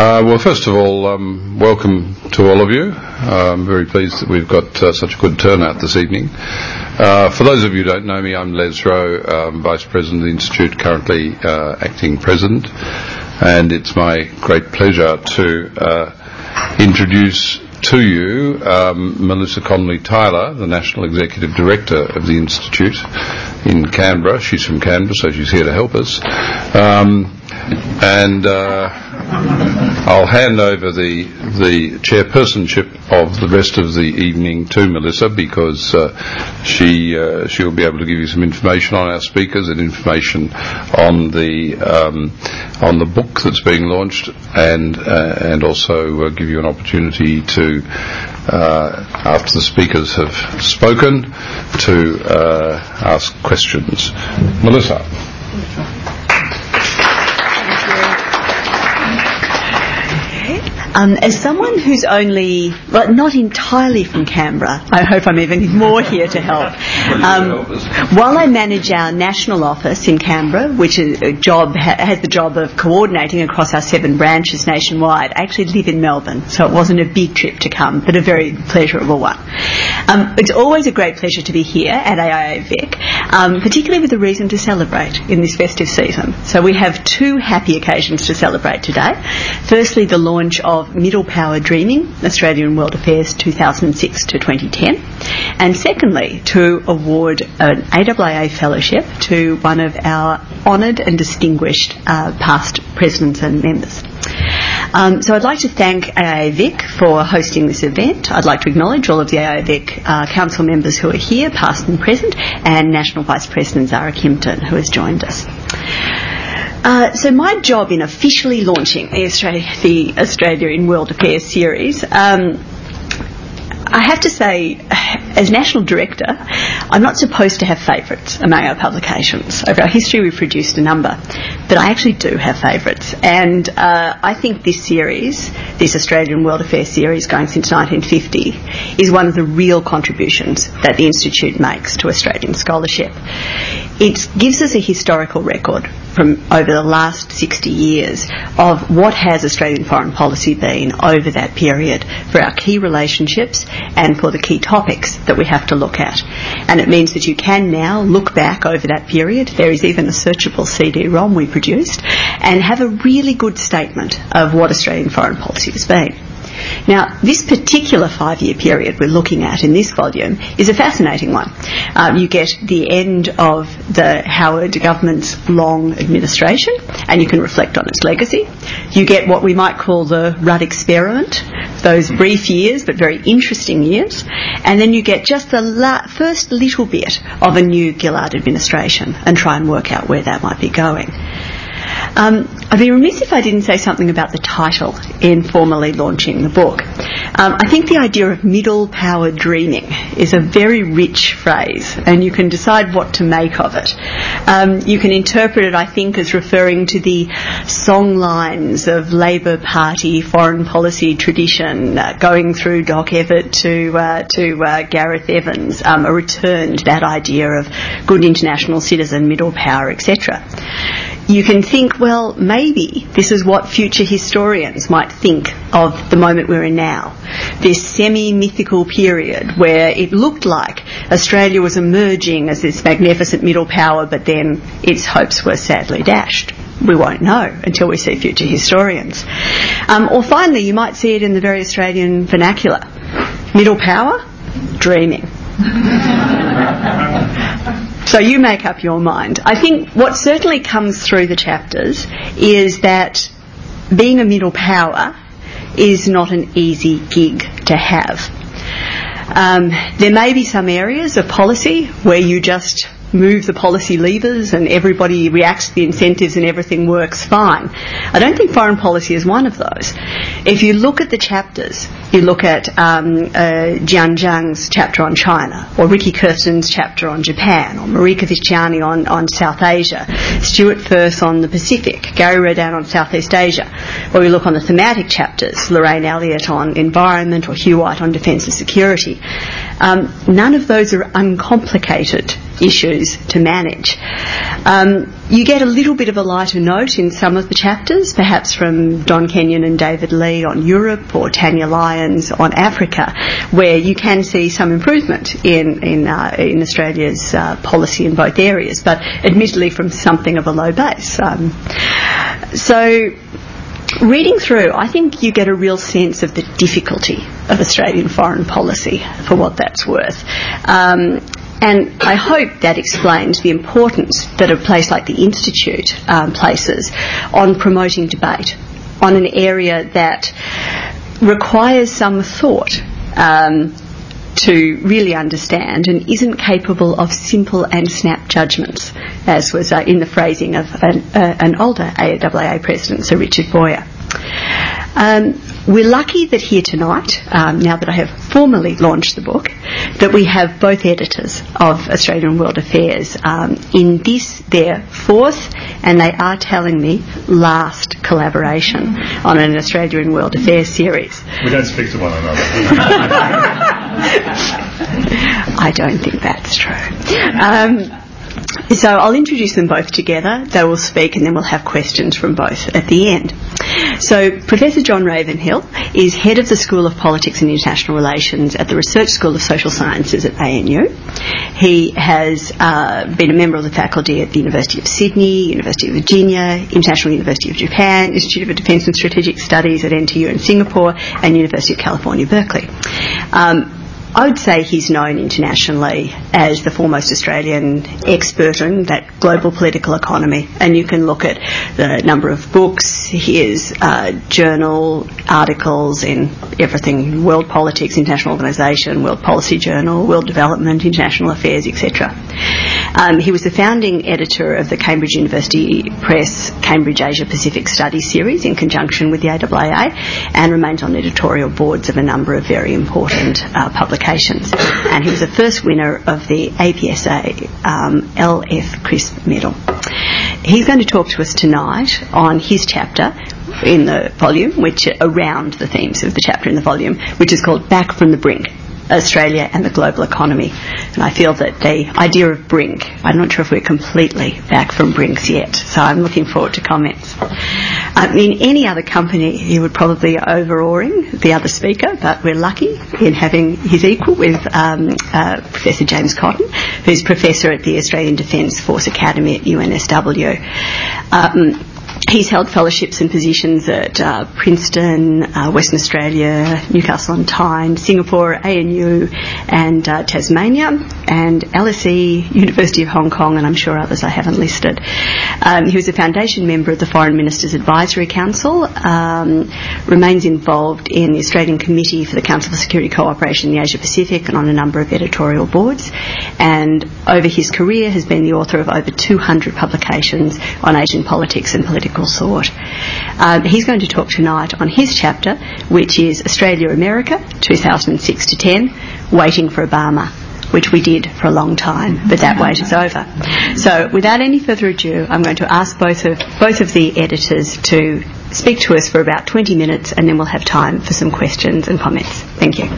Well, first of all, welcome to all of you. I'm very pleased that we've got such a good turnout this evening. For those of you who don't know me, I'm Les Rowe, Vice President of the Institute, currently Acting President, and it's my great pleasure to introduce to you Melissa Connolly-Tyler, the National Executive Director of the Institute in Canberra. She's from Canberra, so she's here to help us. I'll hand over the chairpersonship of the rest of the evening to Melissa, because she'll be able to give you some information on our speakers and information on the book that's being launched, and also give you an opportunity to, after the speakers have spoken, to ask questions. Melissa. As someone who's not entirely from Canberra, I hope I'm even more here to help. While I manage our national office in Canberra, which has the job of coordinating across our 7 branches nationwide, I actually live in Melbourne, so it wasn't a big trip to come, but a very pleasurable one. It's always a great pleasure to be here at AIAVEC, particularly with a reason to celebrate in this festive season. So we have 2 happy occasions to celebrate today. Firstly, the launch of Middle Power Dreaming, Australia and World Affairs 2006 to 2010. And secondly, to award an AIIA Fellowship to one of our honoured and distinguished past presidents and members. So I'd like to thank AIAVEC for hosting this event. I'd like to acknowledge all of the AIAVEC council members who are here, past and present, and National Vice President Zara Kimpton, who has joined us. So my job in officially launching the Australia in World Affairs series, I have to say, as National Director, I'm not supposed to have favourites among our publications. Over our history, we've produced a number, but I actually do have favourites. And I think this series, this Australian World Affairs series going since 1950, is one of the real contributions that the Institute makes to Australian scholarship. It gives us a historical record from over the last 60 years of what has Australian foreign policy been over that period for our key relationships and for the key topics that we have to look at. And it means that you can now look back over that period. There is even a searchable CD-ROM we produced, and have a really good statement of what Australian foreign policy has been. Now, this particular 5-year period we're looking at in this volume is a fascinating one. You get the end of the Howard government's long administration, and you can reflect on its legacy. You get what we might call the Rudd experiment, those brief years but very interesting years, and then you get just the first little bit of a new Gillard administration, and try and work out where that might be going. I'd be remiss if I didn't say something about the title in formally launching the book. I think the idea of middle power dreaming is a very rich phrase, and you can decide what to make of it. You can interpret it, I think, as referring to the songlines of Labor Party foreign policy tradition, going through Doc Evatt to Gareth Evans, a return to that idea of good international citizen, middle power, etc. You can think, well, maybe this is what future historians might think of the moment we're in now, this semi-mythical period where it looked like Australia was emerging as this magnificent middle power, but then its hopes were sadly dashed. We won't know until we see future historians. Or finally, you might see it in the very Australian vernacular. Middle power, dreaming. So you make up your mind. I think what certainly comes through the chapters is that being a middle power is not an easy gig to have. There may be some areas of policy where you just move the policy levers and everybody reacts to the incentives and everything works fine. I don't think foreign policy is one of those. If you look at the chapters, you look at Jian Zhang's chapter on China, or Ricky Kirsten's chapter on Japan, or Marika Viciani on South Asia, Stuart Firth on the Pacific, Gary Rodan on Southeast Asia, or we look on the thematic chapters, Lorraine Elliott on environment, or Hugh White on defence and security. None of those are uncomplicated issues to manage. You get a little bit of a lighter note in some of the chapters, perhaps from Don Kenyon and David Lee on Europe or Tanya Lyons on Africa, where you can see some improvement in Australia's policy in both areas, but admittedly from something of a low base. So reading through, I think you get a real sense of the difficulty of Australian foreign policy, for what that's worth. And I hope that explains the importance that a place like the Institute places on promoting debate on an area that requires some thought to really understand and isn't capable of simple and snap judgments, as was in the phrasing of an older AIAA president, Sir Richard Boyer. We're lucky that here tonight, now that I have formally launched the book, that we have both editors of Australian World Affairs in this, their fourth, and they are telling me, last collaboration on an Australian World Affairs series. We don't speak to one another. I don't think that's true. So I'll introduce them both together. They will speak and then we'll have questions from both at the end. So Professor John Ravenhill is head of the School of Politics and International Relations at the Research School of Social Sciences at ANU. He has been a member of the faculty at the University of Sydney, University of Virginia, International University of Japan, Institute of Defence and Strategic Studies at NTU in Singapore, and University of California, Berkeley. I would say he's known internationally as the foremost Australian expert in that global political economy, and you can look at the number of books, his journal articles in everything, World Politics, International Organisation, World Policy Journal, World Development, International Affairs, etc. He was the founding editor of the Cambridge University Press Cambridge Asia Pacific Studies series in conjunction with the AIAA, and remains on editorial boards of a number of very important publications. And he was the first winner of the APSA LF Crisp Medal. He's going to talk to us tonight on his chapter in the volume, which around the themes of the chapter in the volume, which is called Back from the Brink, Australia and the Global Economy. And I feel that the idea of brink, I'm not sure if we're completely back from brinks yet, so I'm looking forward to comments. In any other company, he would probably be over-awing the other speaker, but we're lucky in having his equal with Professor James Cotton, who's Professor at the Australian Defence Force Academy at UNSW. He's held fellowships and positions at Princeton, Western Australia, Newcastle on Tyne, Singapore, ANU and Tasmania, and LSE, University of Hong Kong, and I'm sure others I haven't listed. He was a foundation member of the Foreign Ministers Advisory Council, remains involved in the Australian Committee for the Council for Security Cooperation in the Asia Pacific and on a number of editorial boards, and over his career has been the author of over 200 publications on Asian politics and political thought. He's going to talk tonight on his chapter, which is Australia-America, 2006 to 10, Waiting for Obama, which we did for a long time, but that wait is over. So without any further ado, I'm going to ask both of the editors to speak to us for about 20 minutes, and then we'll have time for some questions and comments. Thank you.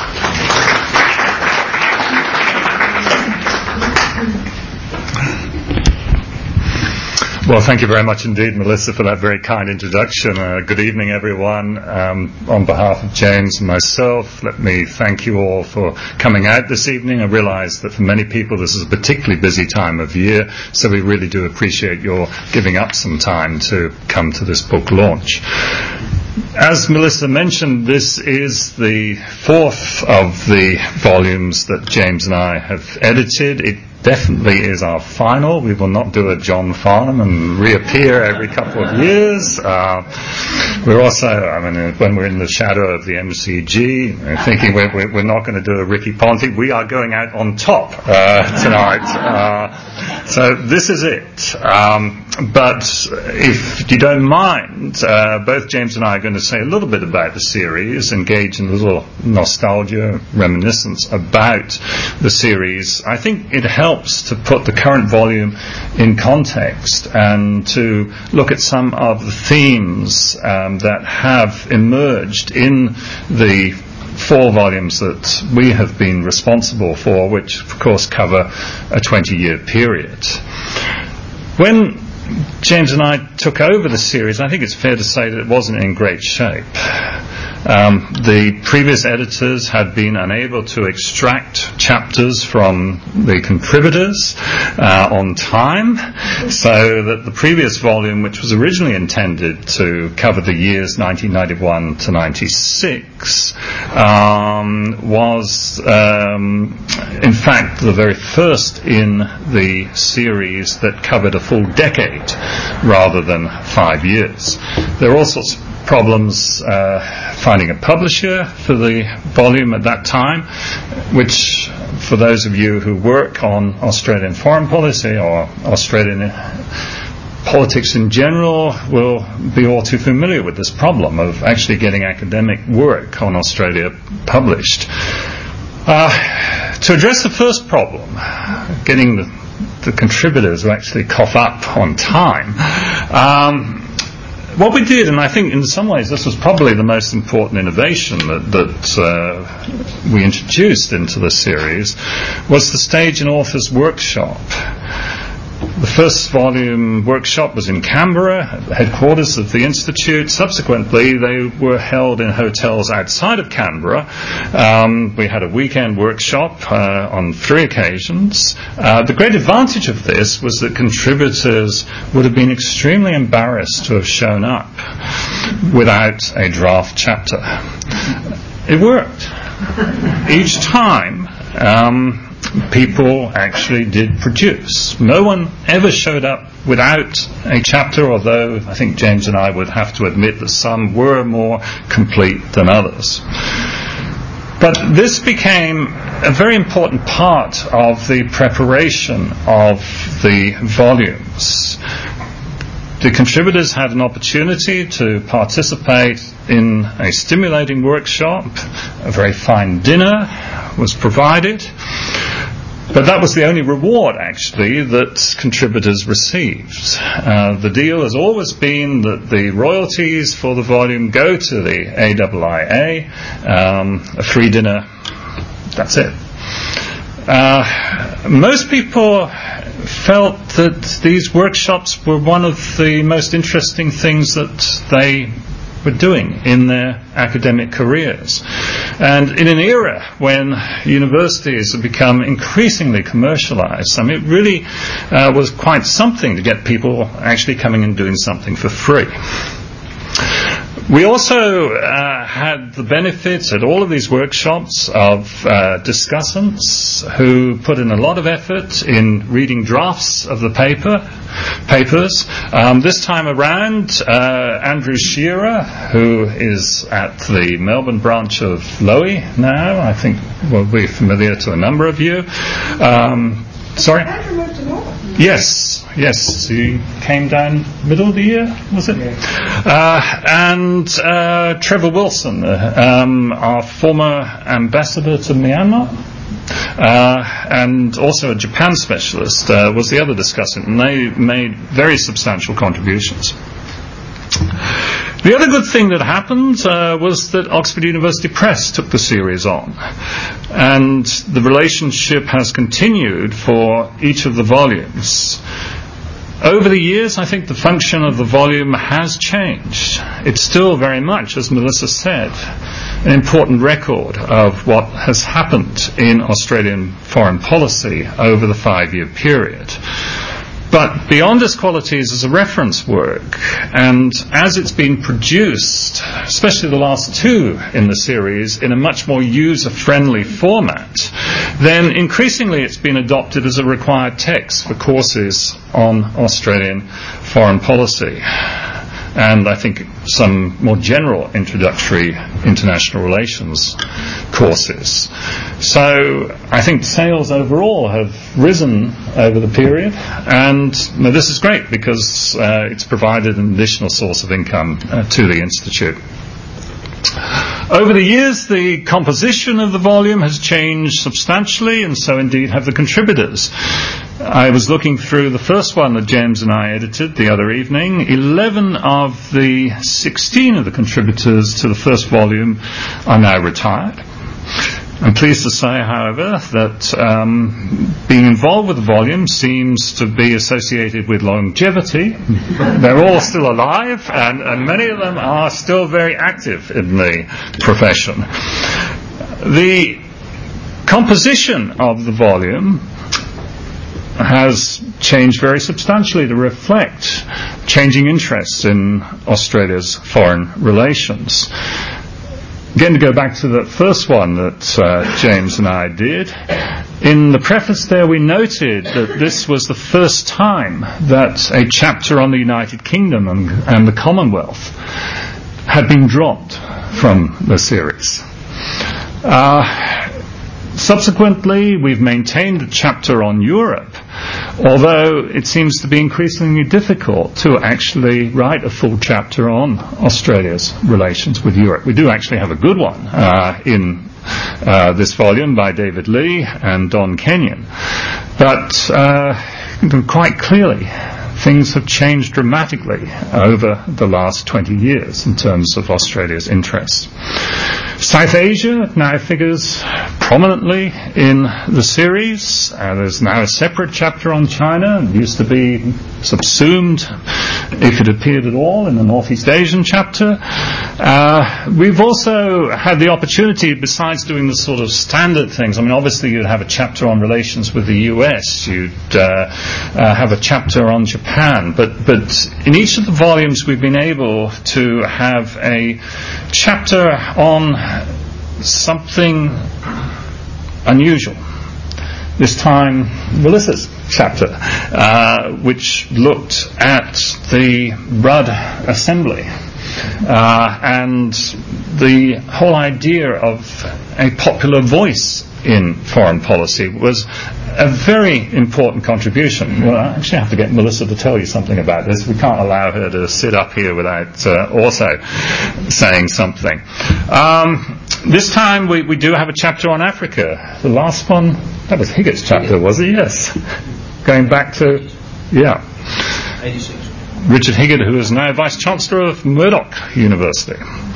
Well, thank you very much indeed, Melissa, for that very kind introduction. Good evening, everyone. On behalf of James and myself, let me thank you all for coming out this evening. I realise that for many people this is a particularly busy time of year, so we really do appreciate your giving up some time to come to this book launch. As Melissa mentioned, this is the fourth of the volumes that James and I have edited. It definitely is our final. We will not do a John Farnham and reappear every couple of years. We're also, when we're in the shadow of the MCG, thinking we're not going to do a Ricky Ponting. We are going out on top tonight. So this is it. But if you don't mind, both James and I are going to say a little bit about the series, engage in a little nostalgia, reminiscence about the series. I think it helps to put the current volume in context and to look at some of the themes that have emerged in the 4 volumes that we have been responsible for, which of course cover a 20-year period. When James and I took over the series, I think it's fair to say that it wasn't in great shape. The previous editors had been unable to extract chapters from the contributors on time, so that the previous volume, which was originally intended to cover the years 1991 to 96, was in fact the very first in the series that covered a full decade rather than 5 years. There are all sorts of problems finding a publisher for the volume at that time, which for those of you who work on Australian foreign policy or Australian politics in general will be all too familiar with this problem of actually getting academic work on Australia published. To address the first problem, getting the contributors to actually cough up on time, what we did, and I think in some ways this was probably the most important innovation that we introduced into the series, was the Stage and Authors Workshop. The first volume workshop was in Canberra, at the headquarters of the Institute. Subsequently, they were held in hotels outside of Canberra. We had a weekend workshop on 3 occasions. The great advantage of this was that contributors would have been extremely embarrassed to have shown up without a draft chapter. It worked. Each time, people actually did produce. No one ever showed up without a chapter, although I think James and I would have to admit that some were more complete than others. But this became a very important part of the preparation of the volumes. The contributors had an opportunity to participate in a stimulating workshop. A very fine dinner was provided. But that was the only reward, actually, that contributors received. The deal has always been that the royalties for the volume go to the AIIA, a free dinner, that's it. Most people felt that these workshops were one of the most interesting things that they were doing in their academic careers. And in an era when universities have become increasingly commercialized, I mean, it really was quite something to get people actually coming and doing something for free. We also had the benefit at all of these workshops of discussants who put in a lot of effort in reading drafts of the papers. This time around, Andrew Shearer, who is at the Melbourne branch of Lowy now, I think will be familiar to a number of you. Sorry? Andrew moved to Melbourne. Yes, he came down middle of the year, was it? And Trevor Wilson, our former ambassador to Myanmar, and also a Japan specialist, was the other discussant, and they made very substantial contributions. The other good thing that happened was that Oxford University Press took the series on, and the relationship has continued for each of the volumes. Over the years, I think the function of the volume has changed. It's still very much, as Melissa said, an important record of what has happened in Australian foreign policy over the 5-year period. But beyond its qualities as a reference work, and as it's been produced, especially the last 2 in the series, in a much more user-friendly format, then increasingly it's been adopted as a required text for courses on Australian foreign policy. And I think some more general introductory international relations courses. So I think sales overall have risen over the period, and this is great because it's provided an additional source of income to the Institute. Over the years, the composition of the volume has changed substantially, and so indeed have the contributors. I was looking through the first one that James and I edited the other evening. 11 of the 16 of the contributors to the first volume are now retired. I'm pleased to say, however, that being involved with the volume seems to be associated with longevity. They're all still alive, and many of them are still very active in the profession. The composition of the volume has changed very substantially to reflect changing interests in Australia's foreign relations. Again, to go back to the first one that James and I did, in the preface there we noted that this was the first time that a chapter on the United Kingdom and the Commonwealth had been dropped from the series. Subsequently, we've maintained a chapter on Europe, although it seems to be increasingly difficult to actually write a full chapter on Australia's relations with Europe. We do actually have a good one in this volume by David Lee and Don Kenyon, but quite clearly things have changed dramatically over the last 20 years in terms of Australia's interests. South Asia now figures prominently in the series. There's now a separate chapter on China. It used to be subsumed, if it appeared at all, in the Northeast Asian chapter. We've also had the opportunity, besides doing the sort of standard things, I mean, obviously you'd have a chapter on relations with the US, you'd have a chapter on Japan, but in each of the volumes we've been able to have a chapter on something unusual. This time, Melissa's chapter, which looked at the Rudd Assembly and the whole idea of a popular voice in foreign policy was a very important contribution. Well, I actually have to get Melissa to tell you something about this. We can't allow her to sit up here without also saying something. This time we do have a chapter on Africa. The last one, that was Higgett's chapter, was it? Yes. Going back to, 86. Richard Higgett, who is now Vice-Chancellor of Murdoch University.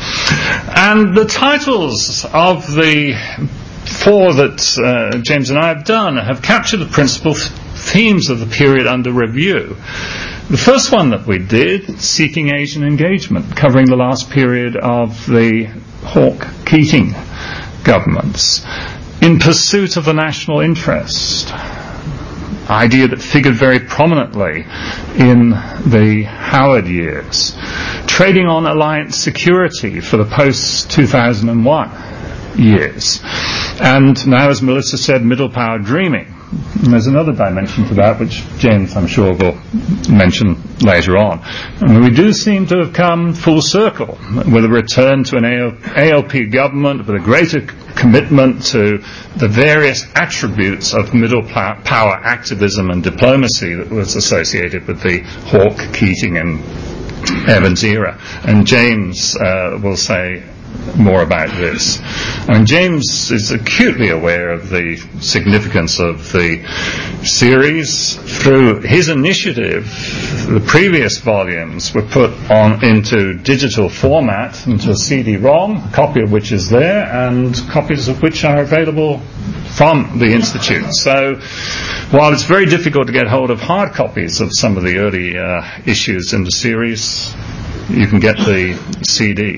And the titles of the four that James and I have done have captured the principal themes of the period under review. The first one that we did, Seeking Asian Engagement, covering the last period of the Hawke-Keating governments, in pursuit of the national interest, idea that figured very prominently in the Howard years, trading on alliance security for the post-2001 years, and now, as Melissa said, middle power dreaming. And there's another dimension to that which James, I'm sure, will mention later on. And we do seem to have come full circle with a return to an ALP government with a greater commitment to the various attributes of middle power activism and diplomacy that was associated with the Hawke, Keating and Evans era. And James will say more about this. I mean, James is acutely aware of the significance of the series. Through his initiative, the previous volumes were put on into digital format, into a CD-ROM, a copy of which is there, and copies of which are available from the Institute. So, while it's very difficult to get hold of hard copies of some of the early issues in the series, you can get the CD.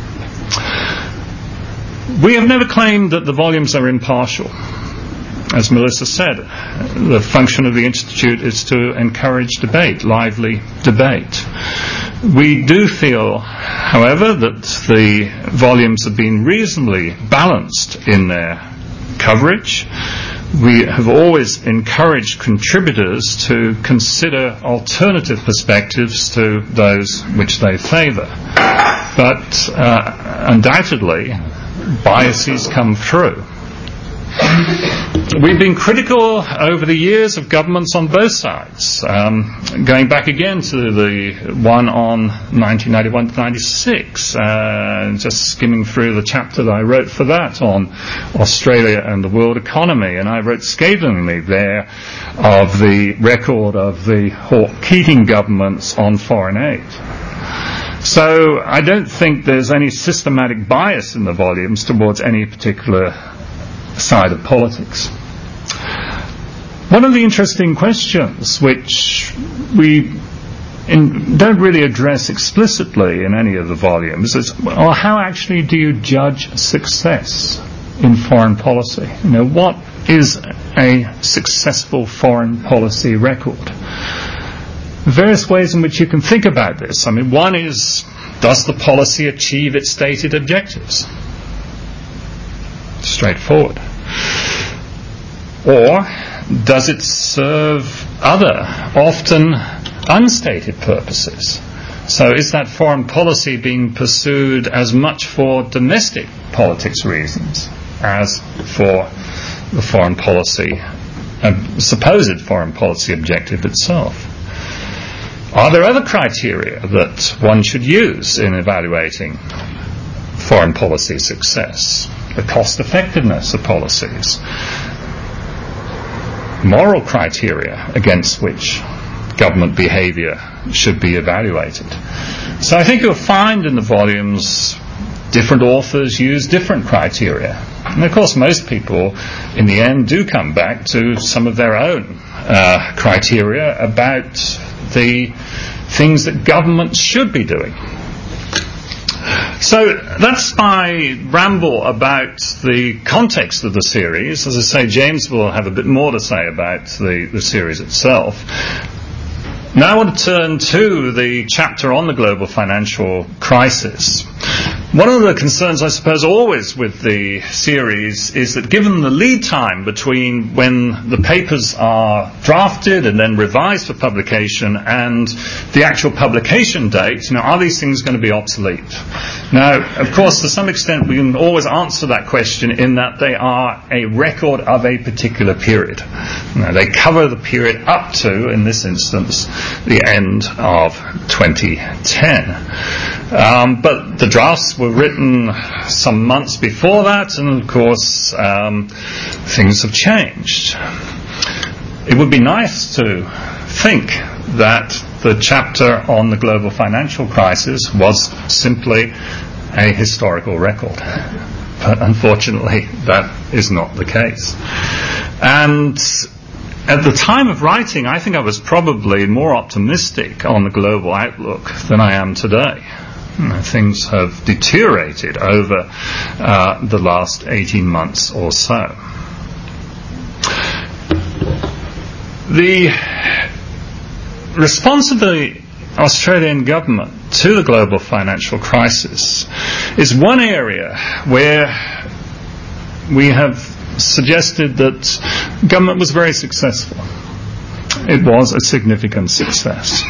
We have never claimed that the volumes are impartial. As Melissa said, the function of the Institute is to encourage debate, lively debate. We do feel, however, that the volumes have been reasonably balanced in their coverage. We have always encouraged contributors to consider alternative perspectives to those which they favour. But undoubtedly, biases come through. We've been critical over the years of governments on both sides, going back again to the one on 1991 to 96, just skimming through the chapter that I wrote for that on Australia and the world economy, and I wrote scathingly there of the record of the Hawke-Keating governments on foreign aid. So I don't think there's any systematic bias in the volumes towards any particular side of politics. One of the interesting questions which we don't really address explicitly in any of the volumes is, well, how actually do you judge success in foreign policy? What is a successful foreign policy record? Various ways in which you can think about this. One is, does the policy achieve its stated objectives? Straightforward. Or does it serve other, often unstated purposes? So is that foreign policy being pursued as much for domestic politics reasons as for the foreign policy, supposed foreign policy objective itself? Are there other criteria that one should use in evaluating foreign policy success? The cost effectiveness of policies, moral criteria against which government behaviour should be evaluated. So I think you'll find in the volumes different authors use different criteria. And of course most people in the end do come back to some of their own criteria about the things that governments should be doing. So that's my ramble about the context of the series. As I say, James will have a bit more to say about the series itself. Now I want to turn to the chapter on the global financial crisis. One of the concerns, I suppose, always with the series is that given the lead time between when the papers are drafted and then revised for publication and the actual publication date, are these things going to be obsolete? Now, of course, to some extent we can always answer that question in that they are a record of a particular period. They cover the period up to, in this instance, the end of 2010. But the drafts were written some months before that, and of course things have changed. It would be nice to think that the chapter on the global financial crisis was simply a historical record, but unfortunately that is not the case. And at the time of writing, I think I was probably more optimistic on the global outlook than I am today. Things have deteriorated over the last 18 months or so. The response of the Australian government to the global financial crisis is one area where we have suggested that government was very successful. It was a significant success.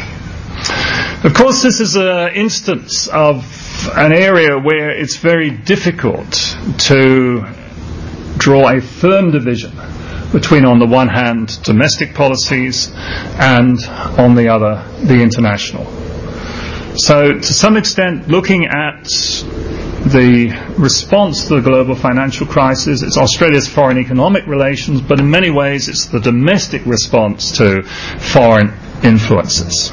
Of course, this is an instance of an area where it's very difficult to draw a firm division between, on the one hand, domestic policies and, on the other, the international. So, to some extent, looking at the response to the global financial crisis, it's Australia's foreign economic relations, but in many ways it's the domestic response to foreign influences.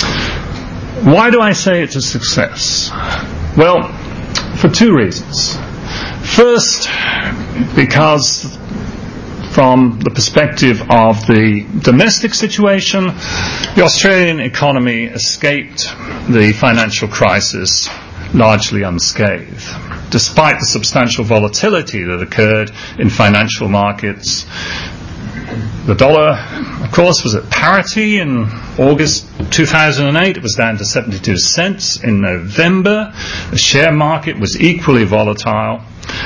Why do I say it's a success? Well, for two reasons. First, because from the perspective of the domestic situation, the Australian economy escaped the financial crisis largely unscathed. Despite the substantial volatility that occurred in financial markets, the dollar, of course, was at parity in August 2008. It was down to 72 cents in November. The share market was equally volatile.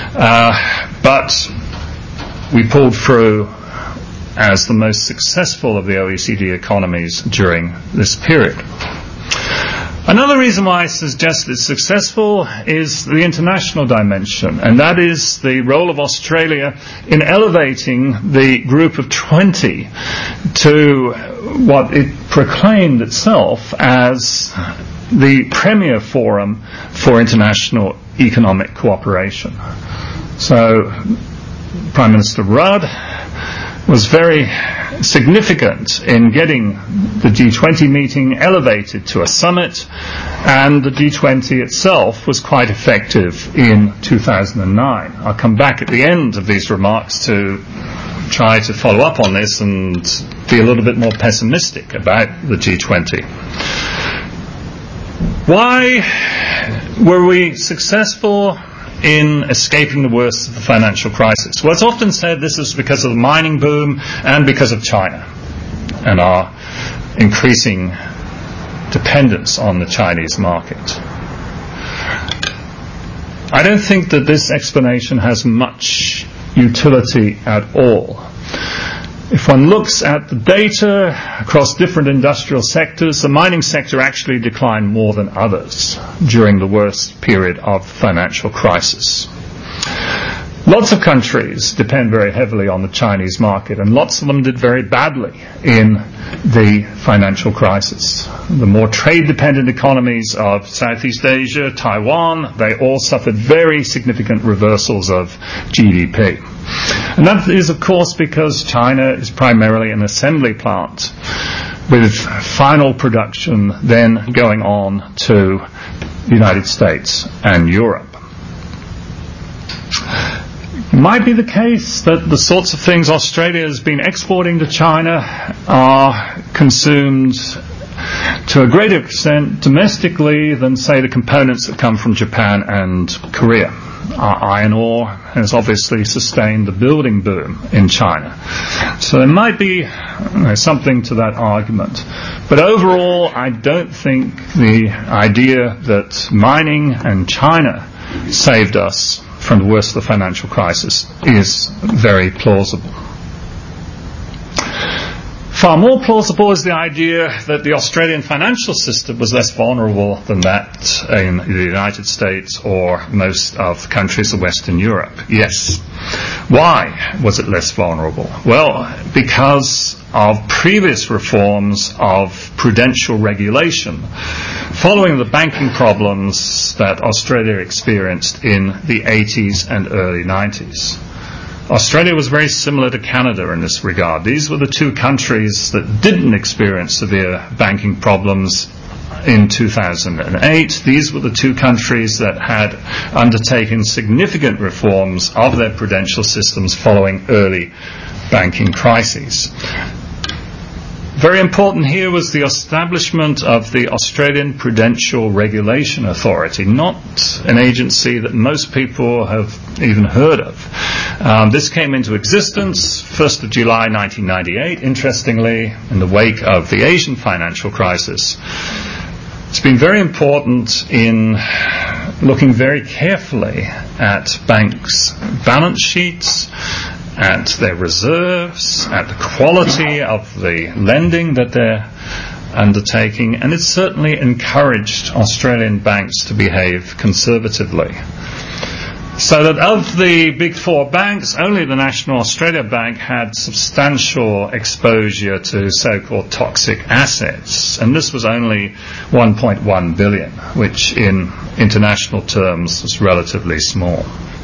But we pulled through as the most successful of the OECD economies during this period. Another reason why I suggest it's successful is the international dimension, and that is the role of Australia in elevating the Group of 20 to what it proclaimed itself as the premier forum for international economic cooperation. So Prime Minister Rudd was very significant in getting the G20 meeting elevated to a summit, and the G20 itself was quite effective in 2009. I'll come back at the end of these remarks to try to follow up on this and be a little bit more pessimistic about the G20. Why were we successful in escaping the worst of the financial crisis? Well, it's often said this is because of the mining boom and because of China and our increasing dependence on the Chinese market. I don't think that this explanation has much utility at all. If one looks at the data across different industrial sectors, the mining sector actually declined more than others during the worst period of the financial crisis. Lots of countries depend very heavily on the Chinese market, and lots of them did very badly in the financial crisis. The more trade-dependent economies of Southeast Asia, Taiwan, they all suffered very significant reversals of GDP. And that is, of course, because China is primarily an assembly plant, with final production then going on to the United States and Europe. It might be the case that the sorts of things Australia has been exporting to China are consumed to a greater extent domestically than, say, the components that come from Japan and Korea. Iron ore has obviously sustained the building boom in China. So there might be something to that argument. But overall, I don't think the idea that mining and China saved us from the worst of the financial crisis is very plausible. Far more plausible is the idea that the Australian financial system was less vulnerable than that in the United States or most of the countries of Western Europe. Yes. Why was it less vulnerable? Well, because of previous reforms of prudential regulation following the banking problems that Australia experienced in the 80s and early 90s. Australia was very similar to Canada in this regard. These were the two countries that didn't experience severe banking problems in 2008. These were the two countries that had undertaken significant reforms of their prudential systems following early banking crises. Very important here was the establishment of the Australian Prudential Regulation Authority, not an agency that most people have even heard of. This came into existence 1st of July 1998, interestingly, in the wake of the Asian financial crisis. It's been very important in looking very carefully at banks' balance sheets, at their reserves, at the quality of the lending that they're undertaking, and it's certainly encouraged Australian banks to behave conservatively. So that of the big four banks, only the National Australia Bank had substantial exposure to so-called toxic assets, and this was only 1.1 billion, which in international terms is relatively small.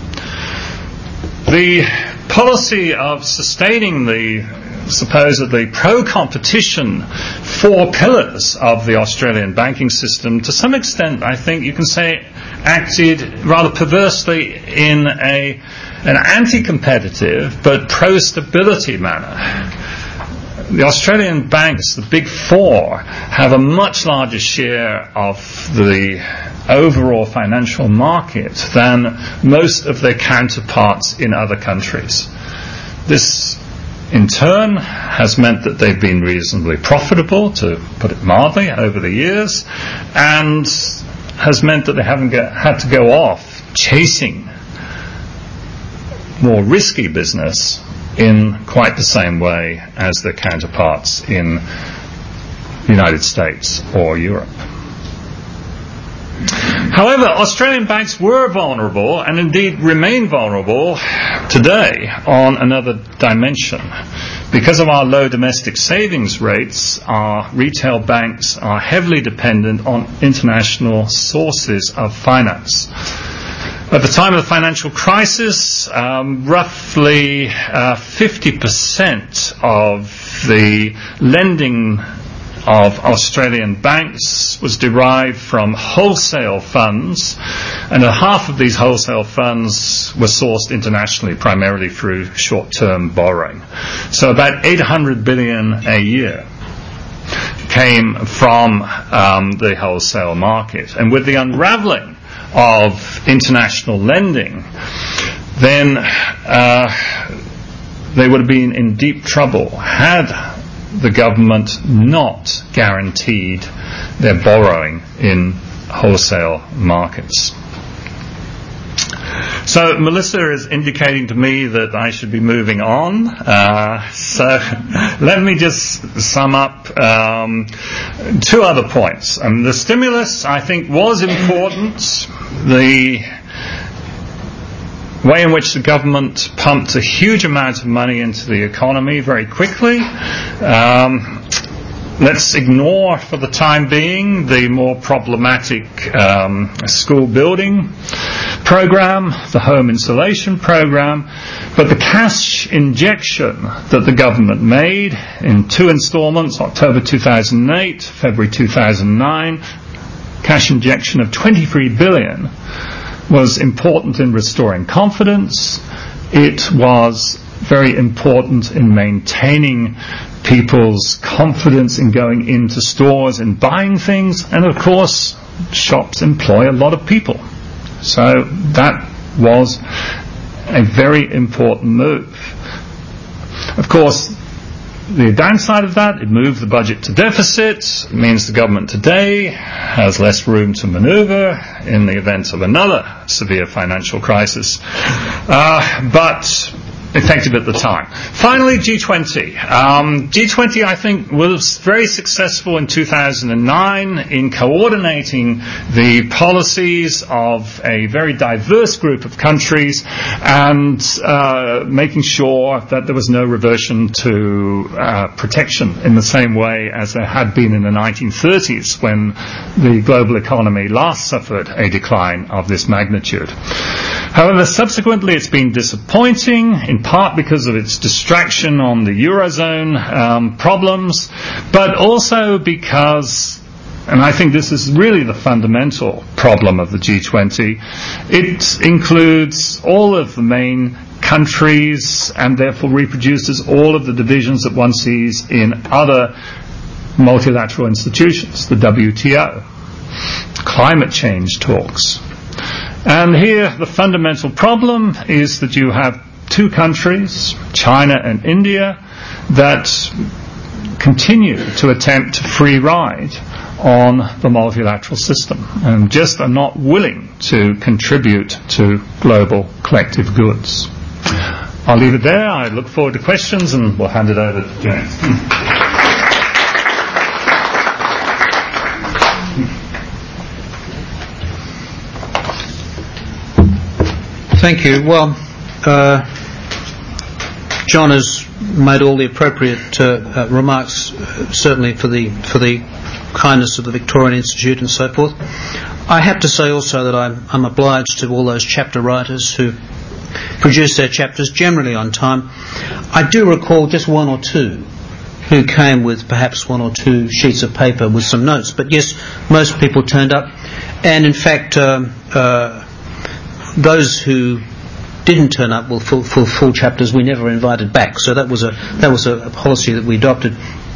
The policy of sustaining the supposedly pro-competition four pillars of the Australian banking system, to some extent, I think you can say, acted rather perversely in an anti-competitive but pro-stability manner. The Australian banks, the big four, have a much larger share of the overall financial market than most of their counterparts in other countries. This, in turn, has meant that they've been reasonably profitable, to put it mildly, over the years, and has meant that they haven't had to go off chasing more risky business in quite the same way as their counterparts in the United States or Europe. However, Australian banks were vulnerable, and indeed remain vulnerable today, on another dimension. Because of our low domestic savings rates, our retail banks are heavily dependent on international sources of finance. At the time of the financial crisis, roughly 50% of the lending of Australian banks was derived from wholesale funds, and half of these wholesale funds were sourced internationally, primarily through short-term borrowing. So about $800 billion a year came from the wholesale market. And with the unravelling of international lending, then they would have been in deep trouble had the government not guaranteed their borrowing in wholesale markets. So Melissa is indicating to me that I should be moving on. So let me just sum up two other points. The stimulus, I think, was important. The way in which the government pumped a huge amount of money into the economy very quickly. Let's ignore for the time being the more problematic school building program, the home insulation program, but the cash injection that the government made in two instalments, October 2008, February 2009, cash injection of $23 billion, was important in restoring confidence. It was very important in maintaining people's confidence in going into stores and buying things, and of course shops employ a lot of people, so that was a very important move. Of course, the downside of that, it moved the budget to deficit. It means the government today has less room to manoeuvre in the event of another severe financial crisis, but effective at the time. Finally, G20. G20, I think, was very successful in 2009 in coordinating the policies of a very diverse group of countries and making sure that there was no reversion to protection in the same way as there had been in the 1930s when the global economy last suffered a decline of this magnitude. However, subsequently it's been disappointing, in part because of its distraction on the Eurozone problems, but also because, and I think this is really the fundamental problem of the G20, it includes all of the main countries and therefore reproduces all of the divisions that one sees in other multilateral institutions, the WTO, climate change talks. And here the fundamental problem is that you have two countries, China and India, that continue to attempt to free ride on the multilateral system and just are not willing to contribute to global collective goods. I'll leave it there. I look forward to questions and we'll hand it over to James. Thank you. Well, John has made all the appropriate remarks, certainly for the kindness of the Victorian Institute and so forth. I have to say also that I'm obliged to all those chapter writers who produce their chapters generally on time. I do recall just one or two who came with perhaps one or two sheets of paper with some notes, but yes, most people turned up, and in fact those who didn't turn up with full chapters we never invited back, so that was a policy that we adopted.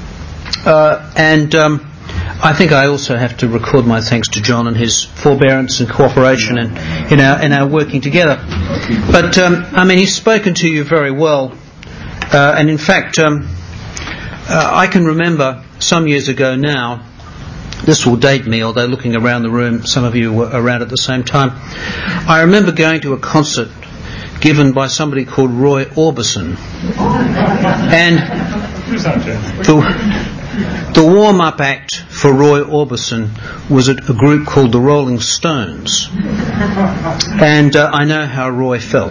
I think I also have to record my thanks to John and his forbearance and cooperation in our working together. But he's spoken to you very well, and in fact I can remember some years ago now. This will date me, although looking around the room, some of you were around at the same time. I remember going to a concert given by somebody called Roy Orbison, and the warm-up act for Roy Orbison was a group called the Rolling Stones, and I know how Roy felt.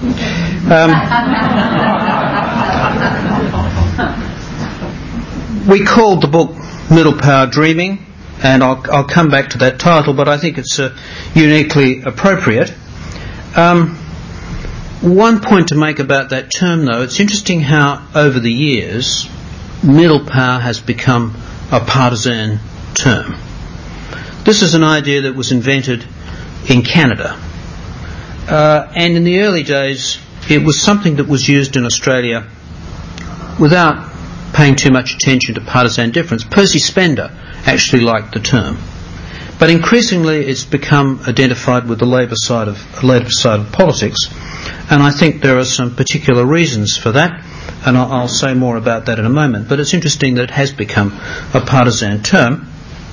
We called the book Middle Power Dreaming, and I'll come back to that title, but I think it's uniquely appropriate. One point to make about that term, though, it's interesting how over the years middle power has become a partisan term. This is an idea that was invented in Canada, and in the early days it was something that was used in Australia without paying too much attention to partisan difference. Percy Spender actually liked the term, but increasingly it's become identified with the Labor side of politics, and I think there are some particular reasons for that, and I'll say more about that in a moment. But it's interesting that it has become a partisan term.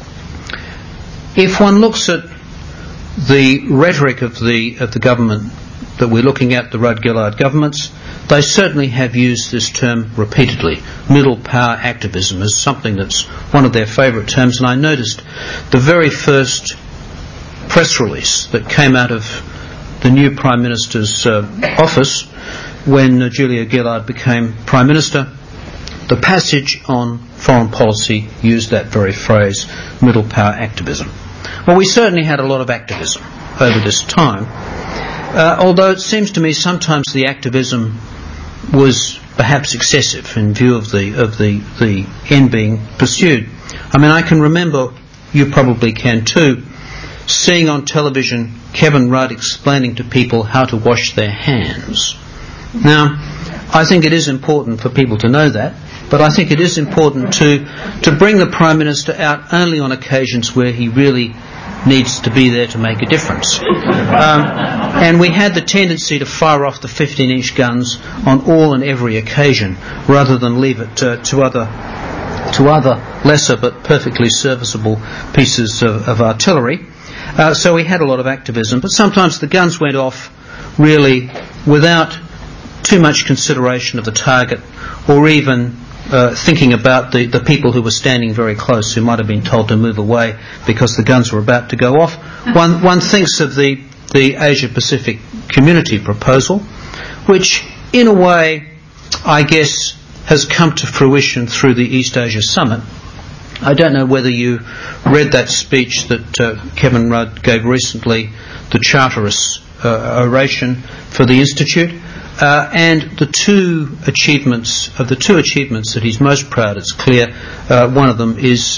If one looks at the rhetoric of the government that we're looking at, the Rudd-Gillard governments, they certainly have used this term repeatedly. Middle power activism is something that's one of their favourite terms, and I noticed the very first press release that came out of the new Prime Minister's office when Julia Gillard became Prime Minister. The passage on foreign policy used that very phrase, middle power activism. Well, we certainly had a lot of activism over this time, although it seems to me sometimes the activism was perhaps excessive in view of the end being pursued. I mean, I can remember, you probably can too, seeing on television Kevin Rudd explaining to people how to wash their hands. Now, I think it is important for people to know that, but I think it is important to bring the Prime Minister out only on occasions where he really needs to be there to make a difference. And we had the tendency to fire off the 15-inch guns on all and every occasion, rather than leave it to other lesser but perfectly serviceable pieces of artillery. So we had a lot of activism, but sometimes the guns went off really without too much consideration of the target, or even thinking about the people who were standing very close, who might have been told to move away because the guns were about to go off. One thinks of the Asia-Pacific Community proposal, which in a way, I guess, has come to fruition through the East Asia Summit. I don't know whether you read that speech that Kevin Rudd gave recently, the Charterists oration for the Institute. And the two achievements that he's most proud, it's clear, one of them is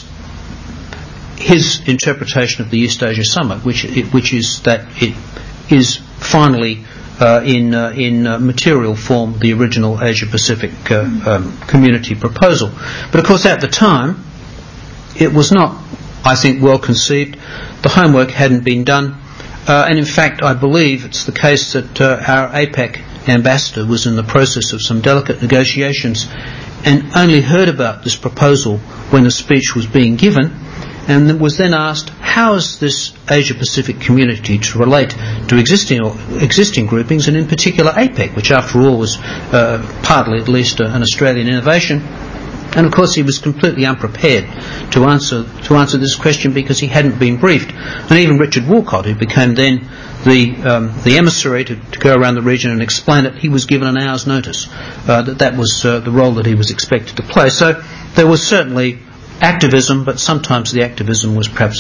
his interpretation of the East Asia Summit, which is that it is finally in material form the original Asia-Pacific Community proposal. But of course at the time it was not, I think, well conceived. The homework hadn't been done, and in fact I believe it's the case that our APAC ambassador was in the process of some delicate negotiations and only heard about this proposal when the speech was being given, and was then asked, how is this Asia-Pacific community to relate to existing groupings, and in particular APEC, which after all was partly at least an Australian innovation. And of course he was completely unprepared to answer this question because he hadn't been briefed. And even Richard Walcott, who became then the emissary to go around the region and explain it, he was given an hour's notice that was the role that he was expected to play. So there was certainly activism, but sometimes the activism was perhaps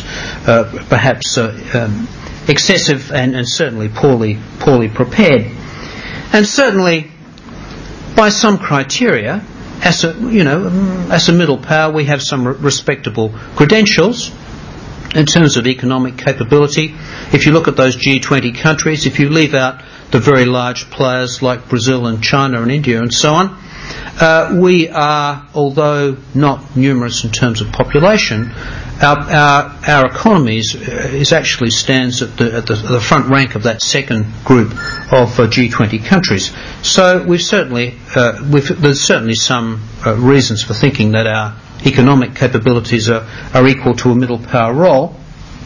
excessive and certainly poorly prepared. And certainly by some criteria, as a middle power, we have some respectable credentials in terms of economic capability. If you look at those G20 countries, if you leave out the very large players like Brazil and China and India and so on, we are, although not numerous in terms of population, our economy actually stands at the front rank of that second group of G20 countries. So there's certainly some reasons for thinking that our economic capabilities are equal to a middle power role.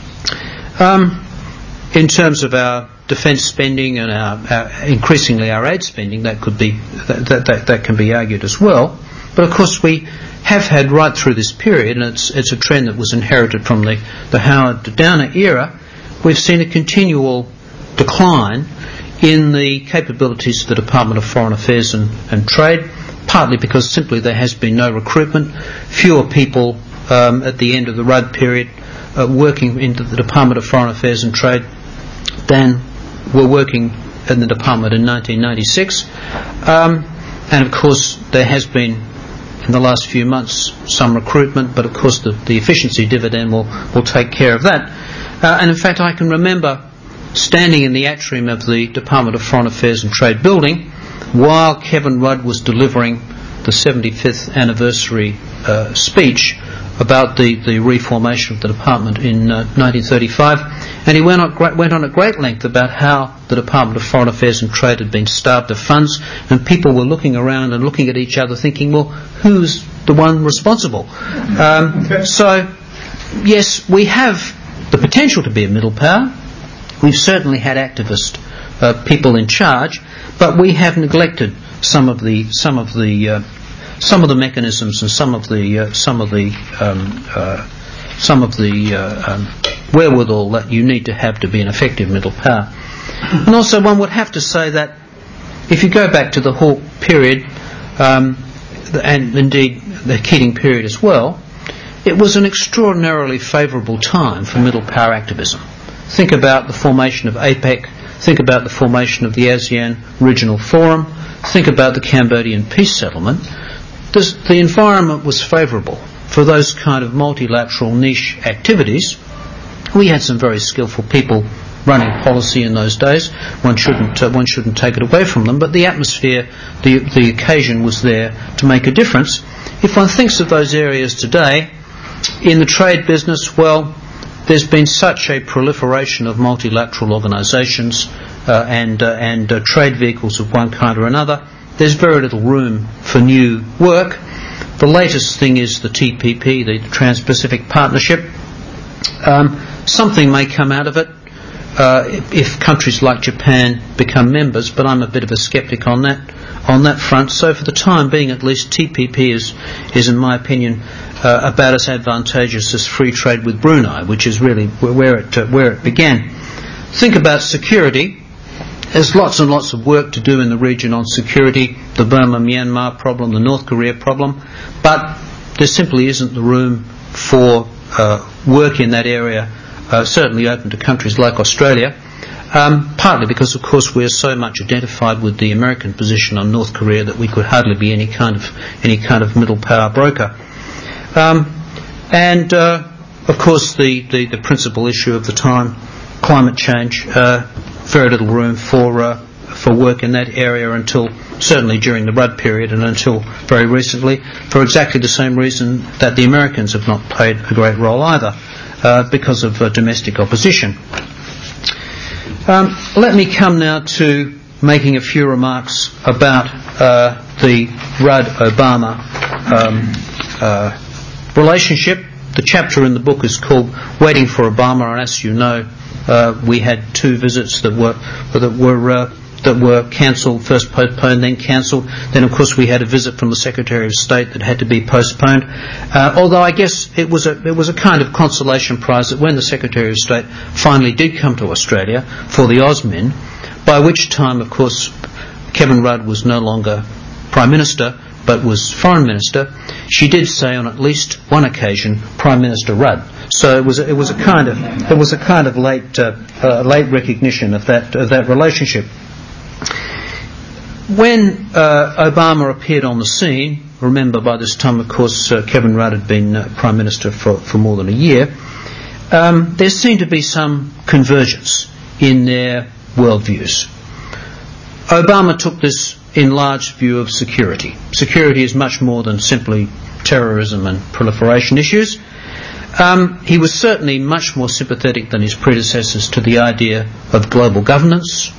In terms of our defence spending and our increasingly our aid spending, that can be argued as well. But of course we have had right through this period, and it's a trend that was inherited from the Howard to Downer era, we've seen a continual decline in the capabilities of the Department of Foreign Affairs and Trade, partly because simply there has been no recruitment, fewer people at the end of the Rudd period working into the Department of Foreign Affairs and Trade than were working department in 1996, and of course there has been in the last few months some recruitment, but of course the efficiency dividend will take care of that. And in fact I can remember standing in the atrium of the Department of Foreign Affairs and Trade building while Kevin Rudd was delivering the 75th anniversary speech about the reformation of the department in 1935, and he went on at great length about how the Department of Foreign Affairs and Trade had been starved of funds, and people were looking around and looking at each other thinking, well, who's the one responsible? So, yes, we have the potential to be a middle power. We've certainly had activist people in charge, but we have neglected some of the mechanisms and some of the wherewithal that you need to have to be an effective middle power. And also, one would have to say that if you go back to the Hawke period, and indeed the Keating period as well, it was an extraordinarily favourable time for middle power activism. Think about the formation of APEC, think about the formation of the ASEAN Regional Forum, think about the Cambodian peace settlement. The environment was favourable for those kind of multilateral niche activities. We had some very skillful people running policy in those days. One shouldn't take it away from them, but the atmosphere, the occasion was there to make a difference. If one thinks of those areas today, in the trade business, well, there's been such a proliferation of multilateral organisations and trade vehicles of one kind or another. There's very little room for new work. The latest thing is the TPP, the Trans-Pacific Partnership. Something may come out of it if countries like Japan become members, but I'm a bit of a sceptic on that front. So for the time being, at least, TPP is in my opinion about as advantageous as free trade with Brunei, which is really where it began. Think about security. There's lots and lots of work to do in the region on security, the Burma-Myanmar problem, the North Korea problem, but there simply isn't the room for work in that area, certainly open to countries like Australia, partly because, of course, we're so much identified with the American position on North Korea that we could hardly be any kind of middle power broker. And of course, the principal issue of the time, climate change. Very little room for work in that area until certainly during the Rudd period and until very recently, for exactly the same reason that the Americans have not played a great role either, because of domestic opposition. Let me come now to making a few remarks about the Rudd-Obama relationship. The chapter in the book is called "Waiting for Obama," and as you know, we had two visits that were cancelled, first postponed, then cancelled. Then, of course, we had a visit from the Secretary of State that had to be postponed. Although I guess it was a kind of consolation prize that when the Secretary of State finally did come to Australia for the AUSMIN, by which time, of course, Kevin Rudd was no longer Prime Minister but was Foreign Minister, she did say on at least one occasion, Prime Minister Rudd. So it was a kind of late recognition of that relationship. When Obama appeared on the scene, remember by this time, of course, Kevin Rudd had been Prime Minister for more than a year, there seemed to be some convergence in their worldviews. Obama took this enlarged view of security. Security is much more than simply terrorism and proliferation issues. He was certainly much more sympathetic than his predecessors to the idea of global governance.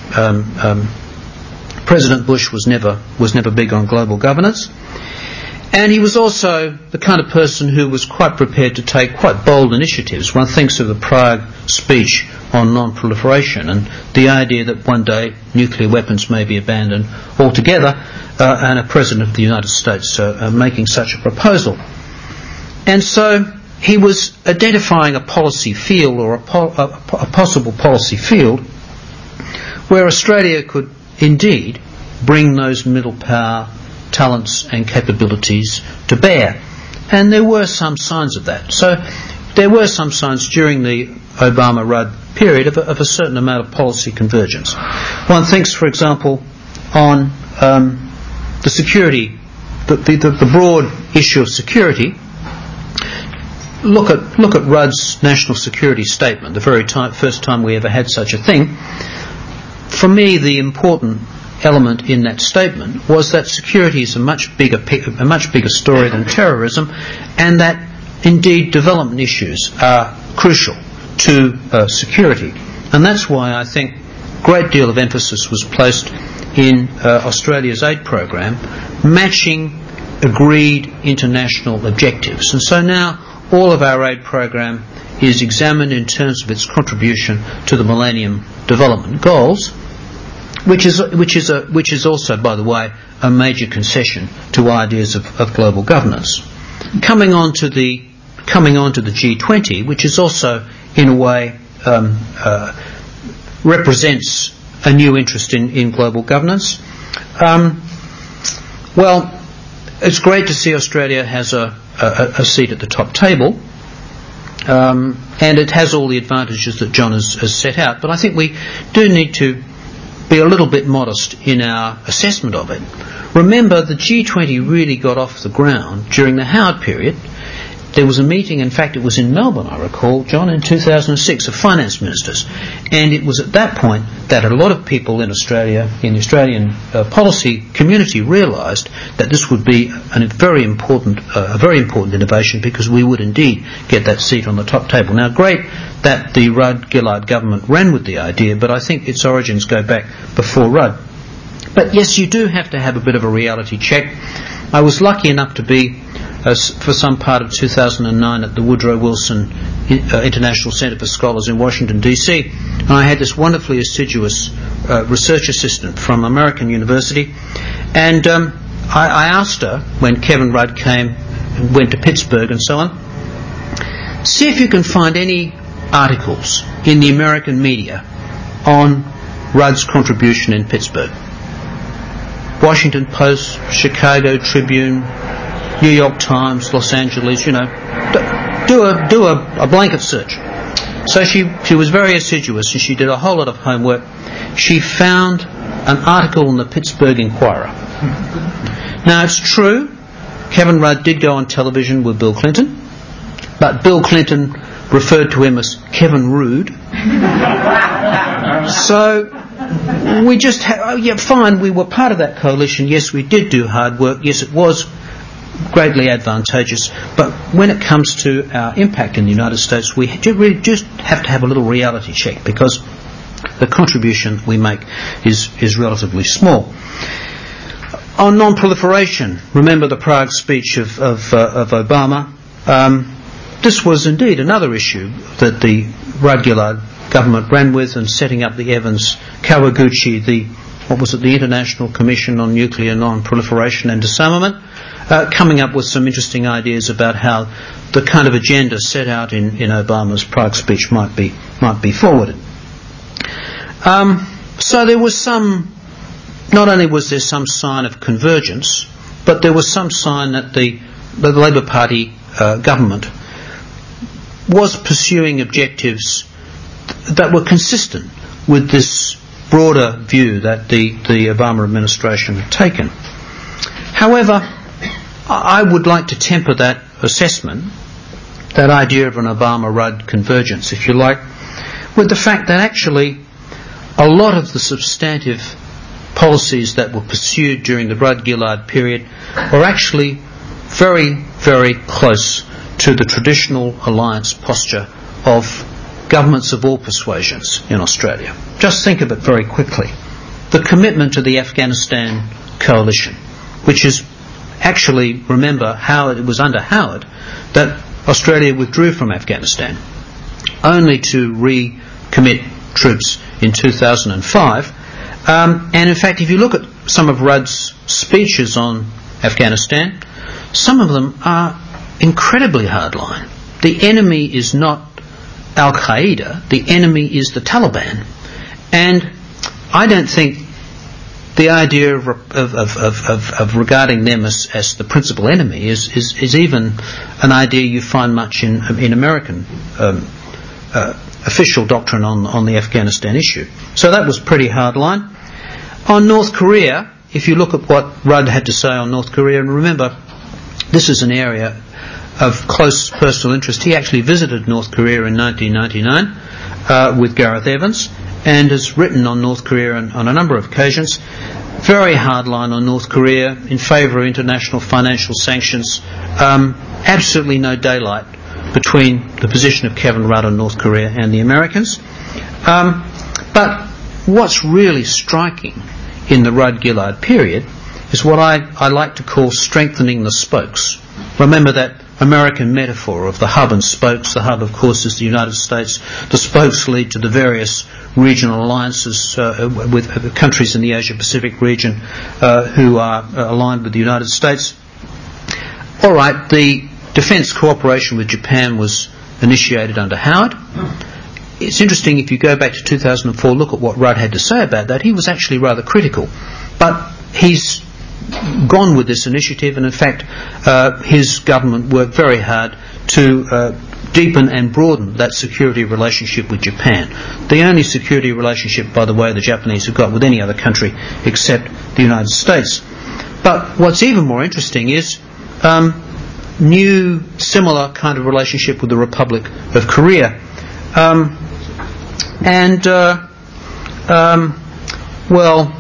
President Bush was never big on global governance. And he was also the kind of person who was quite prepared to take quite bold initiatives. One thinks of the Prague speech on non-proliferation and the idea that one day nuclear weapons may be abandoned altogether, and a President of the United States making such a proposal. And so he was identifying a policy field or a possible policy field where Australia could indeed bring those middle power talents and capabilities to bear. And there were some signs of that. So there were some signs during the Obama-Rudd period of a certain amount of policy convergence. One thinks, for example, on the security, the broad issue of security. Look at Rudd's national security statement, the very first time we ever had such a thing. For me, the important element in that statement was that security is a much bigger story than terrorism, and that indeed development issues are crucial to security. And that's why I think a great deal of emphasis was placed in Australia's aid program, matching agreed international objectives. And so now all of our aid program is examined in terms of its contribution to the Millennium Development Goals, which is also, by the way, a major concession to ideas of global governance. Coming on to the G20, which is also in a way represents a new interest in global governance. Well, it's great to see Australia has a seat at the top table, and it has all the advantages that John has set out. But I think we do need to be a little bit modest in our assessment of it. Remember, the G20 really got off the ground during the Howard period. There was a meeting, in fact it was in Melbourne, I recall, John, in 2006, of finance ministers. And it was at that point that a lot of people in Australia, in the Australian policy community, realised that this would be a very important innovation, because we would indeed get that seat on the top table. Now, great that the Rudd-Gillard government ran with the idea, but I think its origins go back before Rudd. But yes, you do have to have a bit of a reality check. I was lucky enough to be, for some part of 2009, at the Woodrow Wilson International Centre for Scholars in Washington, D.C. And I had this wonderfully assiduous research assistant from American University. And I asked her, when Kevin Rudd came and went to Pittsburgh and so on, see if you can find any articles in the American media on Rudd's contribution in Pittsburgh. Washington Post, Chicago Tribune, New York Times, Los Angeles, do a blanket search. So she was very assiduous, and she did a whole lot of homework. She found an article in the Pittsburgh Inquirer. Now, it's true, Kevin Rudd did go on television with Bill Clinton, but Bill Clinton referred to him as Kevin Rude. So we just fine, we were part of that coalition. Yes, we did do hard work. Yes, it was greatly advantageous. But when it comes to our impact in the United States, we really just have to have a little reality check, because the contribution we make is relatively small. On non-proliferation, remember the Prague speech of Obama. This was indeed another issue that the Rudd-Gillard government ran with, and setting up the Evans-Kawaguchi, the International Commission on Nuclear Non-Proliferation and Disarmament, coming up with some interesting ideas about how the kind of agenda set out in Obama's Prague speech might be forwarded. So there was not only was there some sign of convergence, but there was some sign that the Labour Party government was pursuing objectives that were consistent with this broader view that the Obama administration had taken. However, I would like to temper that assessment, that idea of an Obama-Rudd convergence, if you like, with the fact that actually a lot of the substantive policies that were pursued during the Rudd-Gillard period are actually very, very close to the traditional alliance posture of governments of all persuasions in Australia. Just think of it very quickly. The commitment to the Afghanistan coalition, which is actually, remember, Howard, it was under Howard that Australia withdrew from Afghanistan, only to recommit troops in 2005. And in fact, if you look at some of Rudd's speeches on Afghanistan, some of them are incredibly hardline. The enemy is not Al-Qaeda, the enemy is the Taliban. And I don't think the idea of regarding them as the principal enemy is even an idea you find much in American official doctrine on the Afghanistan issue. So that was pretty hard line. On North Korea, if you look at what Rudd had to say on North Korea, and remember, this is an area of close personal interest. He actually visited North Korea in 1999 with Gareth Evans, and has written on North Korea on a number of occasions. Very hard line on North Korea, in favour of international financial sanctions. Absolutely no daylight between the position of Kevin Rudd on North Korea and the Americans. But what's really striking in the Rudd-Gillard period is what I like to call strengthening the spokes. Remember that American metaphor of the hub and spokes. The hub, of course, is the United States. The spokes lead to the various regional alliances with countries in the Asia-Pacific region who are aligned with the United States. All right, the defence cooperation with Japan was initiated under Howard. It's interesting, if you go back to 2004, look at what Rudd had to say about that. He was actually rather critical. But he's gone with this initiative, and in fact his government worked very hard to deepen and broaden that security relationship with Japan. The only security relationship, by the way, the Japanese have got with any other country except the United States. But what's even more interesting is new similar kind of relationship with the Republic of Korea. Well,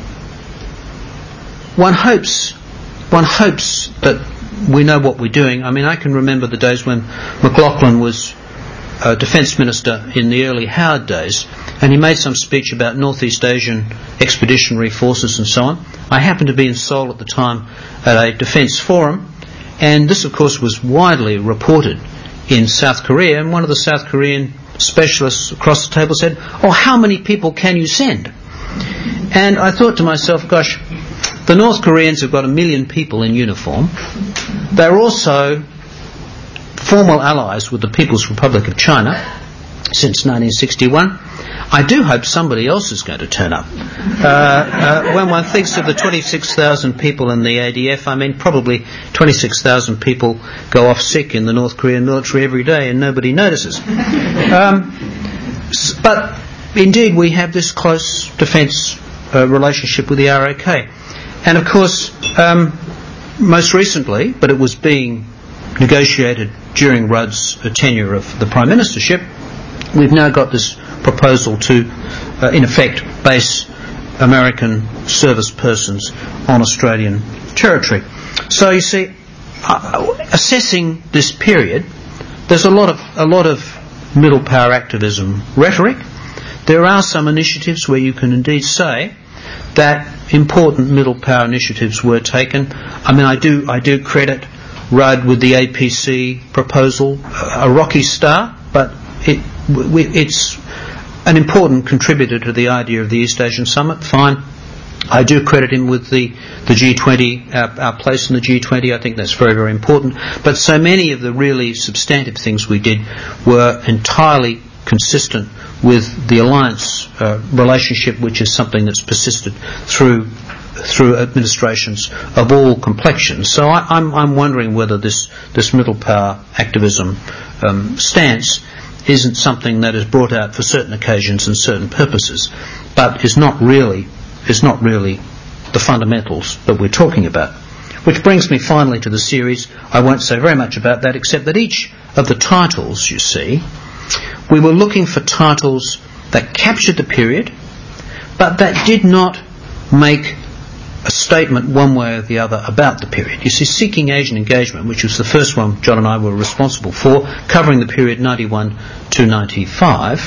one hopes that we know what we're doing. I mean, I can remember the days when McLaughlin was Defence Minister in the early Howard days, and he made some speech about Northeast Asian expeditionary forces and so on. I happened to be in Seoul at the time at a defence forum, and this, of course, was widely reported in South Korea, and one of the South Korean specialists across the table said, "Oh, how many people can you send?" And I thought to myself, gosh, the North Koreans have got 1 million people in uniform. They're also formal allies with the People's Republic of China since 1961. I do hope somebody else is going to turn up. When one thinks of the 26,000 people in the ADF, I mean, probably 26,000 people go off sick in the North Korean military every day and nobody notices. But indeed, we have this close defence relationship with the ROK. And of course, most recently, but it was being negotiated during Rudd's tenure of the Prime Ministership, we've now got this proposal to, in effect, base American service persons on Australian territory. So you see, assessing this period, there's a lot of middle power activism rhetoric. There are some initiatives where you can indeed say that important middle power initiatives were taken. I mean, I do credit Rudd with the APC proposal, a rocky start, but it's an important contributor to the idea of the East Asian Summit. Fine. I do credit him with the G20, our place in the G20. I think that's very, very important. But so many of the really substantive things we did were entirely consistent with the alliance relationship, which is something that's persisted through administrations of all complexions. So I'm wondering whether this middle power activism stance isn't something that is brought out for certain occasions and certain purposes, but is not really the fundamentals that we're talking about. Which brings me finally to the series. I won't say very much about that, except that each of the titles, you see, we were looking for titles that captured the period, but that did not make a statement one way or the other about the period. You see, Seeking Asian Engagement, which was the first one John and I were responsible for, covering the period 91 to 95,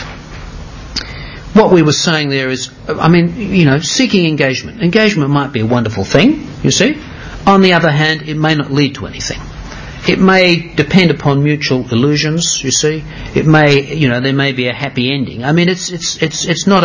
what we were saying there is, I mean, you know, seeking engagement. Engagement might be a wonderful thing, you see. On the other hand, it may not lead to anything. It may depend upon mutual illusions, you see. It may, you know, there may be a happy ending. I mean, it's not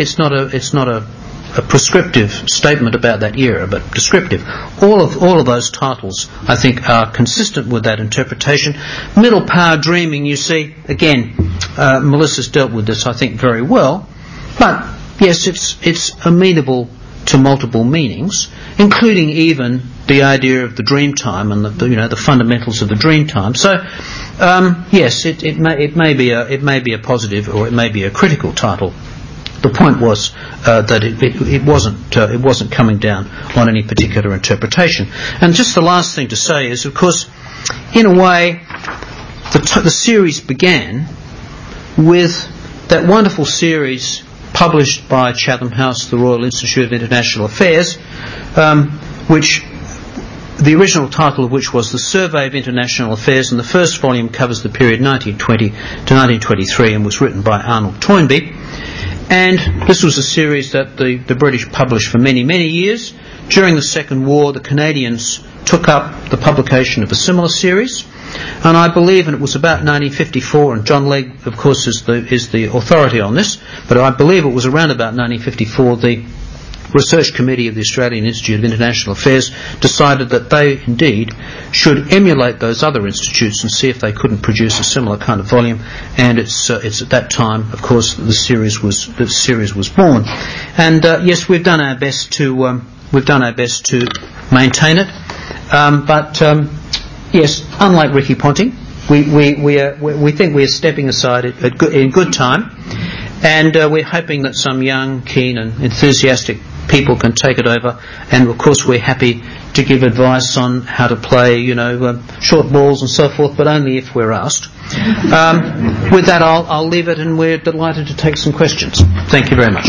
a prescriptive statement about that era, but descriptive. All of those titles, I think, are consistent with that interpretation. Middle power dreaming, you see, again, Melissa's dealt with this, I think, very well. But yes, it's amenable to multiple meanings, including even the idea of the dream time and the fundamentals of the dream time. So, yes, it may be a positive or it may be a critical title. The point was that it wasn't coming down on any particular interpretation. And just the last thing to say is, of course, in a way, the series began with that wonderful series published by Chatham House, the Royal Institute of International Affairs, which the original title of which was The Survey of International Affairs, and the first volume covers the period 1920 to 1923 and was written by Arnold Toynbee. And this was a series that the British published for many, many years. During the Second War, the Canadians took up the publication of a similar series, and I believe, and it was about 1954, and John Legg, of course, is the authority on this, but I believe it was around about 1954 the Research Committee of the Australian Institute of International Affairs decided that they indeed should emulate those other institutes and see if they couldn't produce a similar kind of volume. And it's at that time, of course, the series was born. And yes, we've done our best to maintain it. But yes, unlike Ricky Ponting, we think we're stepping aside in good time, and we're hoping that some young, keen, and enthusiastic people can take it over. And of course, we're happy to give advice on how to play, short balls and so forth, but only if we're asked. With that, I'll leave it, and we're delighted to take some questions. Thank you very much.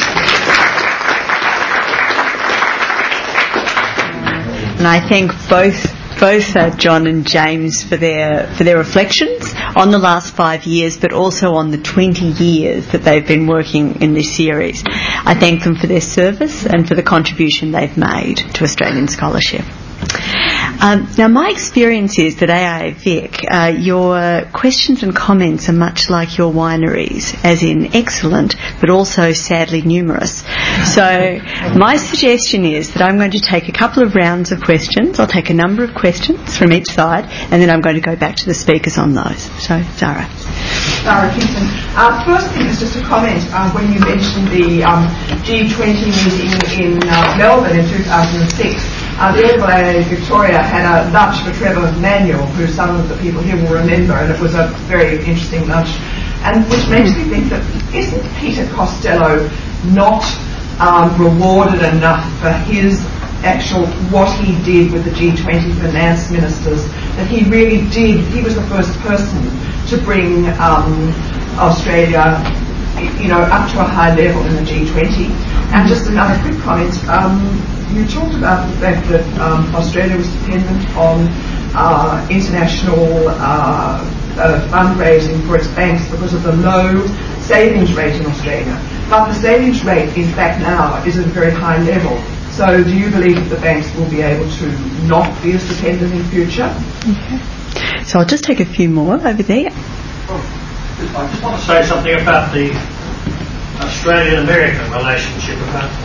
And I thank both John and James for their reflections on the last 5 years, but also on the 20 years that they've been working in this series. I thank them for their service and for the contribution they've made to Australian scholarship. Now, my experience is that AIVIC, your questions and comments are much like your wineries, as in excellent, but also sadly numerous. So my suggestion is that I'm going to take a couple of rounds of questions. I'll take a number of questions from each side, and then I'm going to go back to the speakers on those. So, Zara. Zara Kingston. First thing is just a comment when you mentioned the G20 meeting in Melbourne in 2006. The Adelaide Victoria had a Lunch for Trevor manual, who some of the people here will remember, and it was a very interesting lunch, and which makes me think that isn't Peter Costello not rewarded enough for his what he did with the G20 finance ministers, that he really did, he was the first person to bring Australia up to a high level in the G20. And just another quick comment, you talked about the fact that Australia was dependent on international fundraising for its banks because of the low savings rate in Australia. But the savings rate, in fact, now is at a very high level. So do you believe that the banks will be able to not be as dependent in future? Okay. So I'll just take a few more over there. I just want to say something about the Australian-American relationship.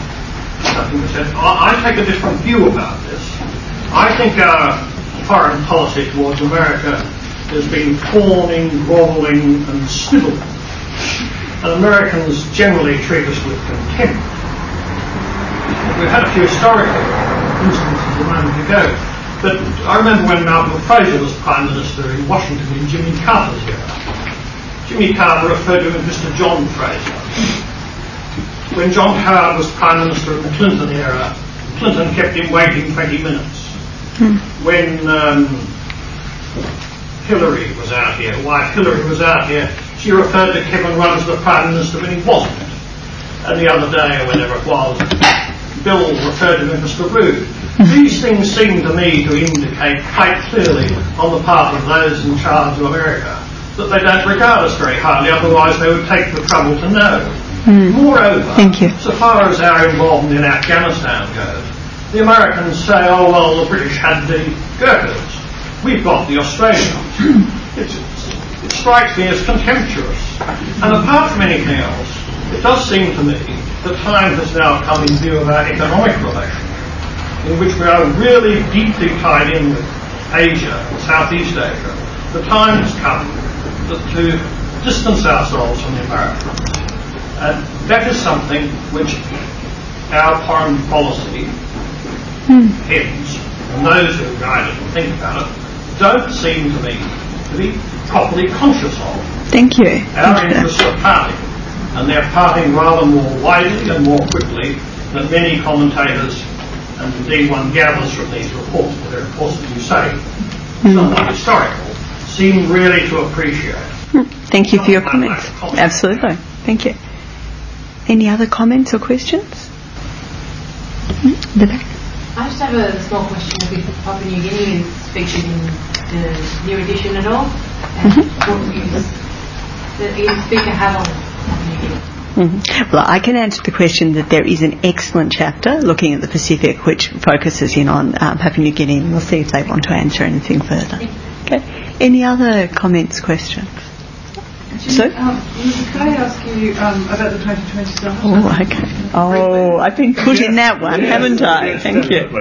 I take a different view about this. I think our foreign policy towards America has been fawning, grovelling and snivelling. And Americans generally treat us with contempt. We've had a few historical instances a moment ago, but I remember when Malcolm Fraser was Prime Minister in Washington in Jimmy Carter's era. Jimmy Carter referred to him as Mr. John Fraser. When John Howard was Prime Minister in the Clinton era, Clinton kept him waiting 20 minutes. When Hillary was out here, wife Hillary was out here, she referred to Kevin Rudd as the Prime Minister when he wasn't. And the other day, or whenever it was, Bill referred to him as Mr. Rude. These things seem to me to indicate quite clearly on the part of those in charge of America that they don't regard us very highly, otherwise they would take the trouble to know. Moreover, so far as our involvement in Afghanistan goes, the Americans say, oh, well, the British had the Gurkhas. We've got the Australians. It strikes me as contemptuous. And apart from anything else, it does seem to me the time has now come in view of our economic relations, in which we are really deeply tied in with Asia, Southeast Asia. The time has come to distance ourselves from the Americans. And that is something which our foreign policy heads, and those who guide it and think about it, don't seem to me to be properly conscious of. Thank you. Our interests are parting, and they're parting rather more widely and more quickly than many commentators, and indeed one gathers from these reports, but they're, of course, as you say, somewhat historical, seem really to appreciate. Thank you for your comments. Absolutely. Thank you. Any other comments or questions? The back. I just have a small question with Papua New Guinea featured in the new edition at all, and what views the speaker have on Papua New Guinea. Well, I can answer the question that there is an excellent chapter looking at the Pacific which focuses in on Papua New Guinea, and we'll see if they want to answer anything further. Okay. Any other comments, questions? So? Could I ask you about the 2020 summit? Oh, okay. Oh, I've been put in that one, haven't I? Thank you.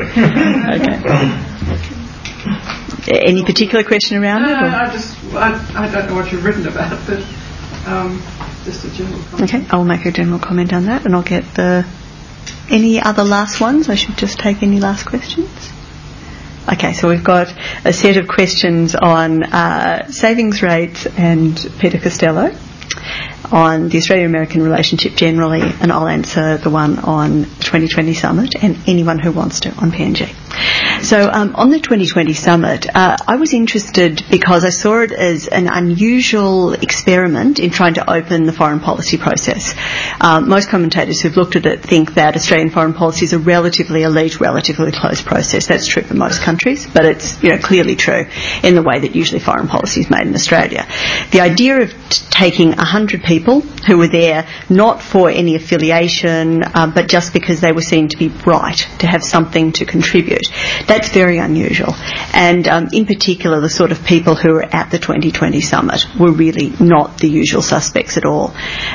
Okay. Any particular question around it? Or? I don't know what you've written about, but just a general comment. Okay, I'll make a general comment on that, and I'll get any other last ones. I should just take any last questions. Okay, so we've got a set of questions on savings rates and Peter Costello, on the Australia-American relationship generally, and I'll answer the one on the 2020 summit, and anyone who wants to on PNG. So on the 2020 summit, I was interested because I saw it as an unusual experiment in trying to open the foreign policy process. Most commentators who've looked at it think that Australian foreign policy is a relatively elite, relatively closed process. That's true for most countries, but it's clearly true in the way that usually foreign policy is made in Australia. The idea of taking 100 people who were there not for any affiliation, but just because they were seen to be right, to have something to contribute. That's very unusual. And in particular, the sort of people who were at the 2020 summit were really not the usual suspects at all.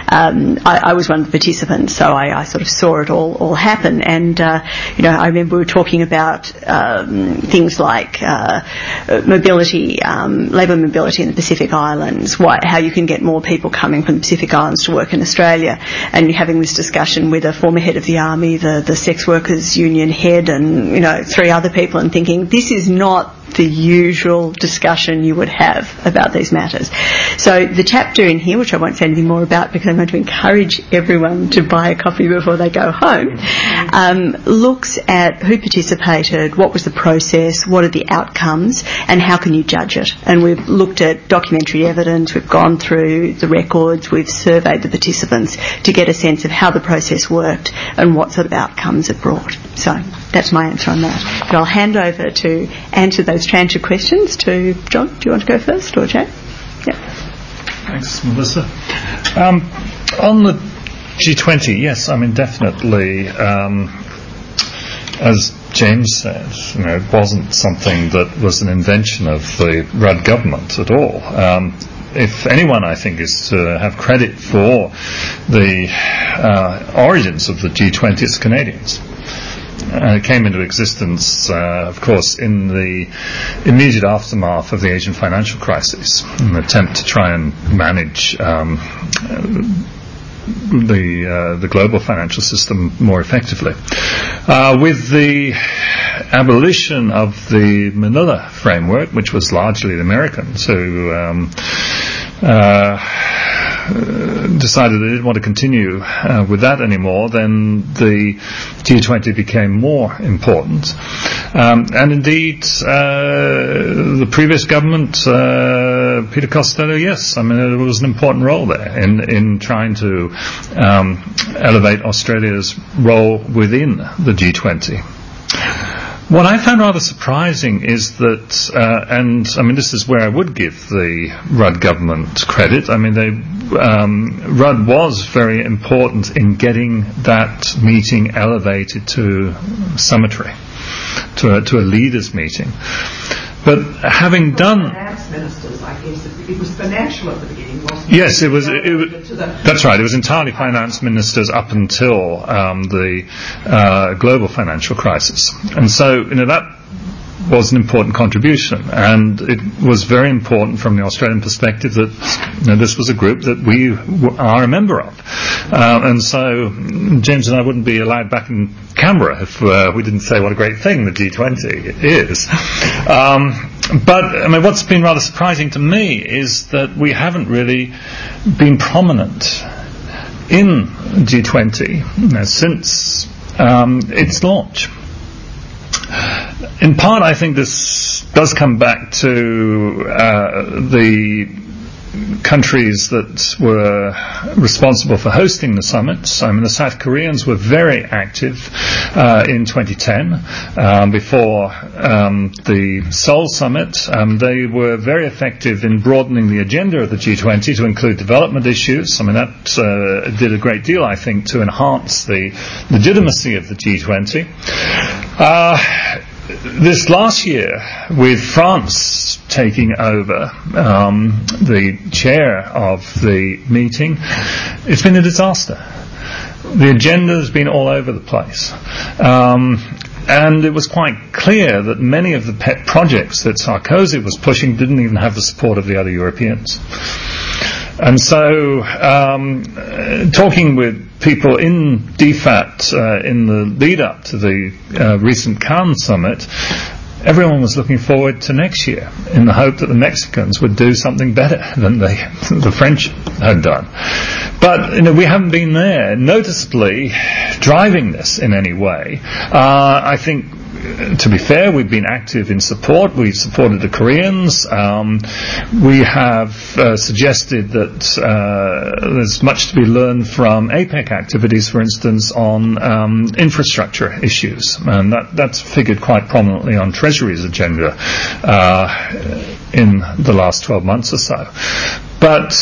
I was one of the participants, so I sort of saw it all happen. And, I remember we were talking about things like mobility, labour mobility in the Pacific Islands, how you can get more people coming from the Pacific Islands to work in Australia, and you're having this discussion with a former head of the Army, the sex workers union head, and 3 other people, and thinking this is not the usual discussion you would have about these matters. So the chapter in here, which I won't say anything more about because I'm going to encourage everyone to buy a copy before they go home, looks at who participated, what was the process, what are the outcomes, and how can you judge it. And we've looked at documentary evidence, we've gone through the records, we've surveyed the participants to get a sense of how the process worked and what sort of outcomes it brought. So that's my answer on that. But I'll hand over to answer those tranche of questions to John. Do you want to go first, or Jane? Yeah. Thanks, Melissa. On the G20, yes, definitely, as James said, it wasn't something that was an invention of the Rudd government at all. If anyone, I think, is to have credit for the origins of the G20, it's Canadians. It came into existence, of course, in the immediate aftermath of the Asian financial crisis, an attempt to try and manage the global financial system more effectively. With the abolition of the Manila framework, which was largely the Americans who decided they didn't want to continue with that anymore, then the G20 became more important. And indeed, the previous government, Peter Costello, yes, there was an important role there in trying to elevate Australia's role within the G20. What I found rather surprising is that, this is where I would give the Rudd government credit. Rudd was very important in getting that meeting elevated to summitary, to a leaders' meeting. But having done... Finance ministers, I guess. It was financial at the beginning, wasn't it? Yes, it was. That's right. It was entirely finance ministers up until the global financial crisis. And so, that was an important contribution, and it was very important from the Australian perspective that this was a group that we are a member of. And so James and I wouldn't be allowed back in Canberra if we didn't say what a great thing the G20 is. But I mean, what's been rather surprising to me is that we haven't really been prominent in G20 since its launch. In part, I think this does come back to the countries that were responsible for hosting the summits. I mean, the South Koreans were very active in 2010 before the Seoul summit. They were very effective in broadening the agenda of the G20 to include development issues. I mean, that did a great deal, I think, to enhance the legitimacy of the G20. This last year, with France taking over the chair of the meeting, it's been a disaster. The agenda has been all over the place. And it was quite clear that many of the pet projects that Sarkozy was pushing didn't even have the support of the other Europeans. And so, talking with people in DFAT in the lead-up to the recent Cannes summit, everyone was looking forward to next year in the hope that the Mexicans would do something better than the French had done. But we haven't been there noticeably driving this in any way. I think, to be fair, we've been active in support. We've supported the Koreans. We have suggested that there's much to be learned from APEC activities, for instance, on infrastructure issues. And that's figured quite prominently on Treasury's agenda in the last 12 months or so. But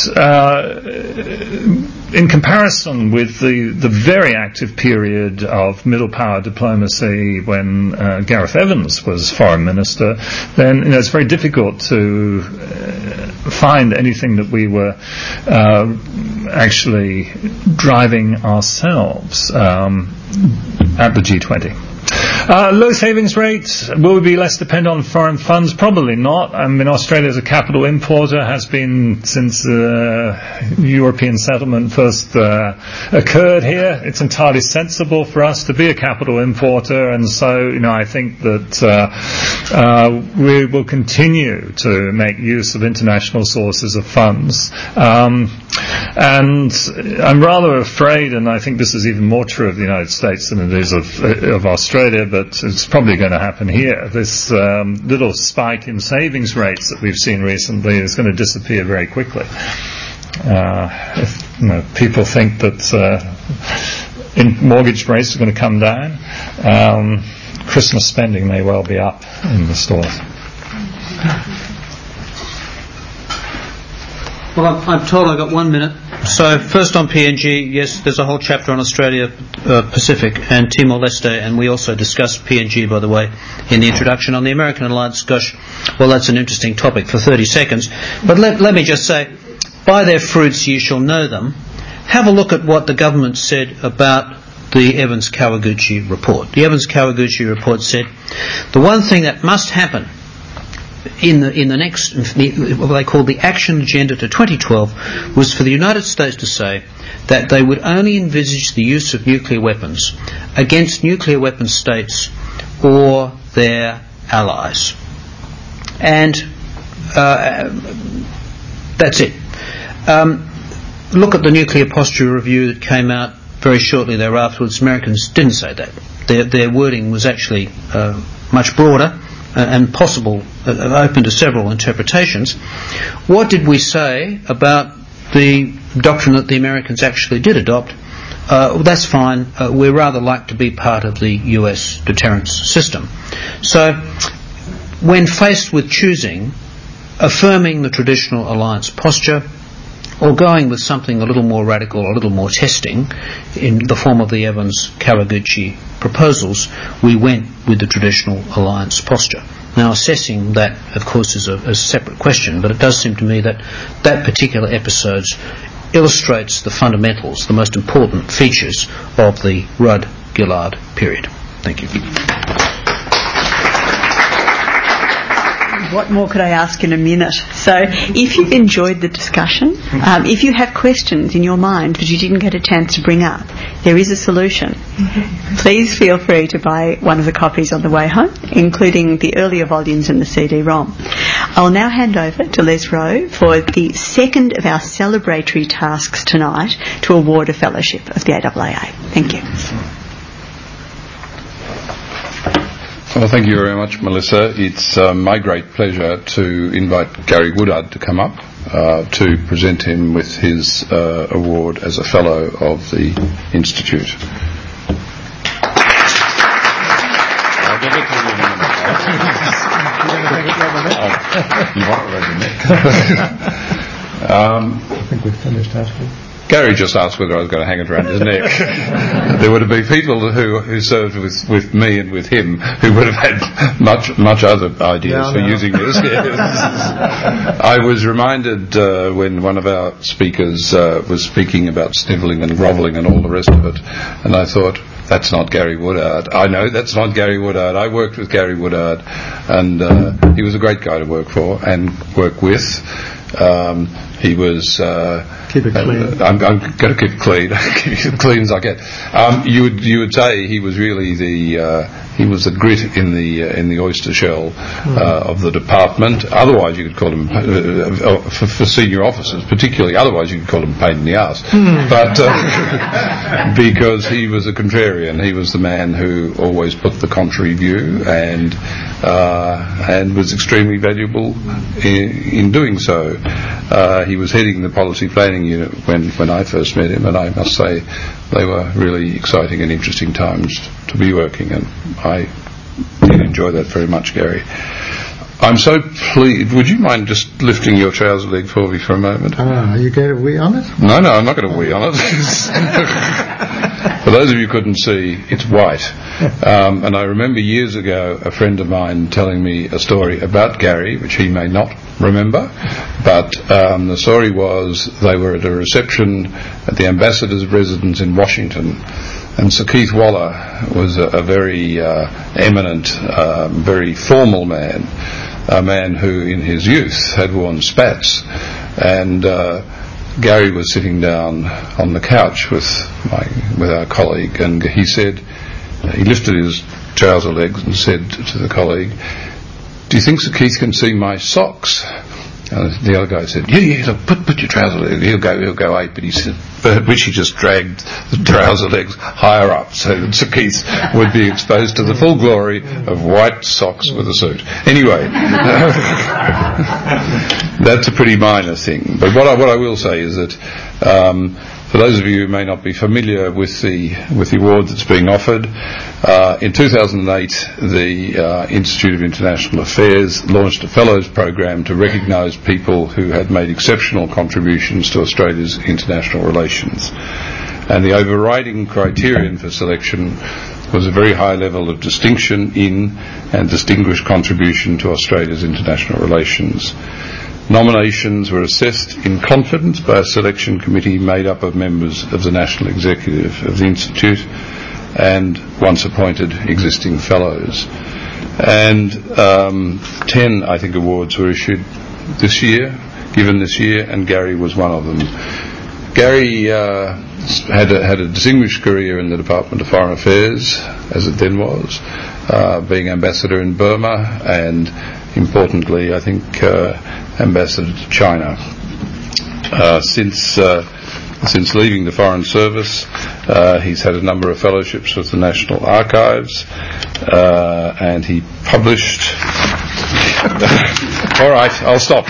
in comparison with the very active period of middle power diplomacy when Gareth Evans was foreign minister, then it's very difficult to find anything that we were actually driving ourselves at the G20. Low savings rates, will we be less dependent on foreign funds? Probably not. I mean, Australia as a capital importer has been since European settlement first occurred here. It's entirely sensible for us to be a capital importer, and so, I think that we will continue to make use of international sources of funds. And I'm rather afraid, and I think this is even more true of the United States than it is of Australia, but it's probably going to happen here. This little spike in savings rates that we've seen recently is going to disappear very quickly. If people think that mortgage rates are going to come down, Christmas spending may well be up in the stores. Well, I'm told I've got 1 minute. So first on PNG, yes, there's a whole chapter on Australia Pacific and Timor-Leste, and we also discussed PNG, by the way, in the introduction. On the American alliance, gosh, well, that's an interesting topic for 30 seconds. But let me just say, by their fruits ye shall know them. Have a look at what the government said about the Evans-Kawaguchi report. The Evans-Kawaguchi report said, the one thing that must happen in the next, what they called the action agenda to 2012, was for the United States to say that they would only envisage the use of nuclear weapons against nuclear weapon states or their allies. And that's it. Look at the nuclear posture review that came out very shortly thereafter. Americans didn't say that. Their wording was actually much broader and possible, open to several interpretations. What did we say about the doctrine that the Americans actually did adopt? Well, that's fine. We'd rather like to be part of the US deterrence system. So, when faced with choosing, affirming the traditional alliance posture, or going with something a little more radical, a little more testing, in the form of the Evans-Kawaguchi proposals, we went with the traditional alliance posture. Now, assessing that, of course, is a separate question, but it does seem to me that that particular episode illustrates the fundamentals, the most important features of the Rudd-Gillard period. Thank you. what more could I ask in a minute? So if you've enjoyed the discussion, if you have questions in your mind that you didn't get a chance to bring up, there is a solution. Please feel free to buy one of the copies on the way home, including the earlier volumes and the CD-ROM. I'll now hand over to Les Rowe for the second of our celebratory tasks tonight to award a fellowship of the AAAA. Thank you. Well, thank you very much, Melissa. It's my great pleasure to invite Gary Woodard to come up to present him with his award as a Fellow of the Institute. I think we've finished asking. Gary just asked whether I was going to hang it around his neck. There would have been people who served with me and with him who would have had much other ideas for using this. Yes. I was reminded when one of our speakers was speaking about snivelling and grovelling and all the rest of it, and I thought, that's not Gary Woodard. I know that's not Gary Woodard. I worked with Gary Woodard, and he was a great guy to work for and work with. He was. Keep it clean. I'm going to keep it clean. Keep it clean as I can. You would say he was really he was the grit in the oyster shell of the department. Otherwise, you could call him for senior officers, particularly. Otherwise, you could call him a pain in the arse. But because he was a contrarian, he was the man who always put the contrary view and was extremely valuable in doing so. He was heading the policy planning unit when I first met him, and I must say they were really exciting and interesting times to be working, and I did enjoy that very much, Gary. I'm so pleased. Would you mind just lifting your trouser leg for me for a moment? Are you going to wee on it? No, I'm not going to wee on it. For those of you who couldn't see, it's white. And I remember years ago a friend of mine telling me a story about Gary, which he may not remember, but the story was they were at a reception at the ambassador's residence in Washington, and Sir Keith Waller was a very eminent, very formal man, a man who in his youth had worn spats, and Gary was sitting down on the couch with our colleague, and he said, he lifted his trouser legs and said to the colleague, "Do you think Sir Keith can see my socks?" And the other guy said, "Yeah, put your trouser legs. He'll go ape." But he said, which he just dragged the trouser legs higher up so that Sir Keith would be exposed to the full glory of white socks with a suit. Anyway, that's a pretty minor thing. But what I will say is that for those of you who may not be familiar with the award that's being offered, in 2008 the Institute of International Affairs launched a Fellows program to recognise people who had made exceptional contributions to Australia's international relations. And the overriding criterion for selection was a very high level of distinction in and distinguished contribution to Australia's international relations. Nominations were assessed in confidence by a selection committee made up of members of the National Executive of the Institute and once appointed existing fellows. And 10, I think, awards were issued given this year, and Gary was one of them. Gary had a distinguished career in the Department of Foreign Affairs, as it then was, being ambassador in Burma, and importantly, I think, ambassador to China. Since leaving the Foreign Service, he's had a number of fellowships with the National Archives, and he published. All right, I'll stop.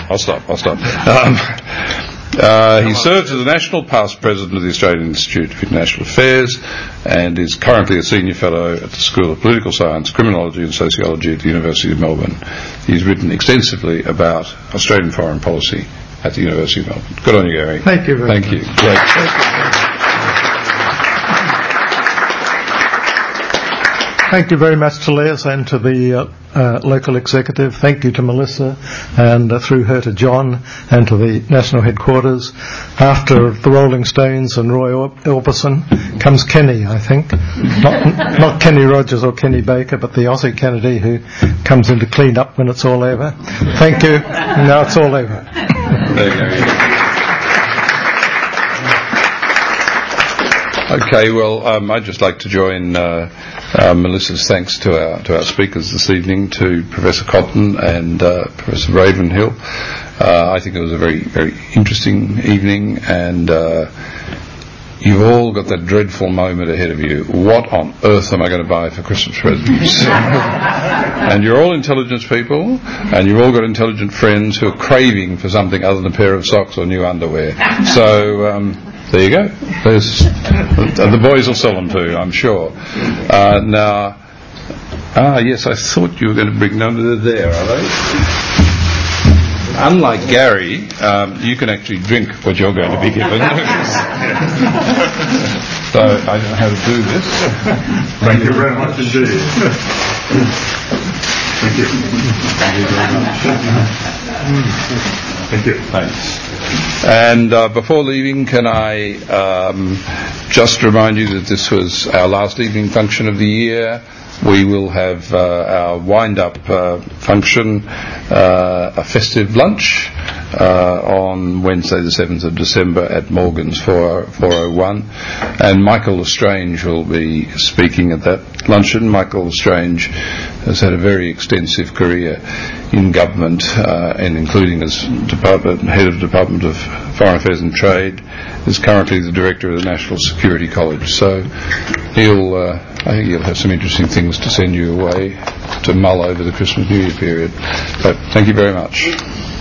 He served as the National Past President of the Australian Institute of International Affairs and is currently a Senior Fellow at the School of Political Science, Criminology and Sociology at the University of Melbourne. He's written extensively about Australian foreign policy at the University of Melbourne. Good on you, Gary. Thank you very much. Thank you. Great. Thank you. Thank you very much to Les and to the local executive. Thank you to Melissa and through her to John and to the national headquarters. After the Rolling Stones and Roy Orbison comes Kenny, I think. Not Kenny Rogers or Kenny Baker, but the Aussie Kennedy who comes in to clean up when it's all over. Thank you. Now it's all over. There you go. Okay, well, I'd just like to join Melissa's thanks to our speakers this evening, to Professor Cotton and Professor Ravenhill. I think it was a very, very interesting evening, and you've all got that dreadful moment ahead of you. What on earth am I going to buy for Christmas presents? And you're all intelligent people, and you've all got intelligent friends who are craving for something other than a pair of socks or new underwear. So there you go. The boys will sell them to you, I'm sure. Yes, I thought you were going to bring them. They're there, are they? Unlike Gary, you can actually drink what you're going to be given. So I don't know how to do this. Thank you very much indeed. Thank you. Thank you very much. Thank you. Thanks. And before leaving, can I just remind you that this was our last evening function of the year. We will have our wind-up function, a festive lunch, on Wednesday the 7th of December at Morgan's 401. And Michael L'Estrange will be speaking at that luncheon. Michael L'Estrange has had a very extensive career in government, and including as head of Department of Foreign Affairs and Trade, is currently the director of the National Security College. So I think he'll have some interesting things to send you away to mull over the Christmas New Year period. So thank you very much.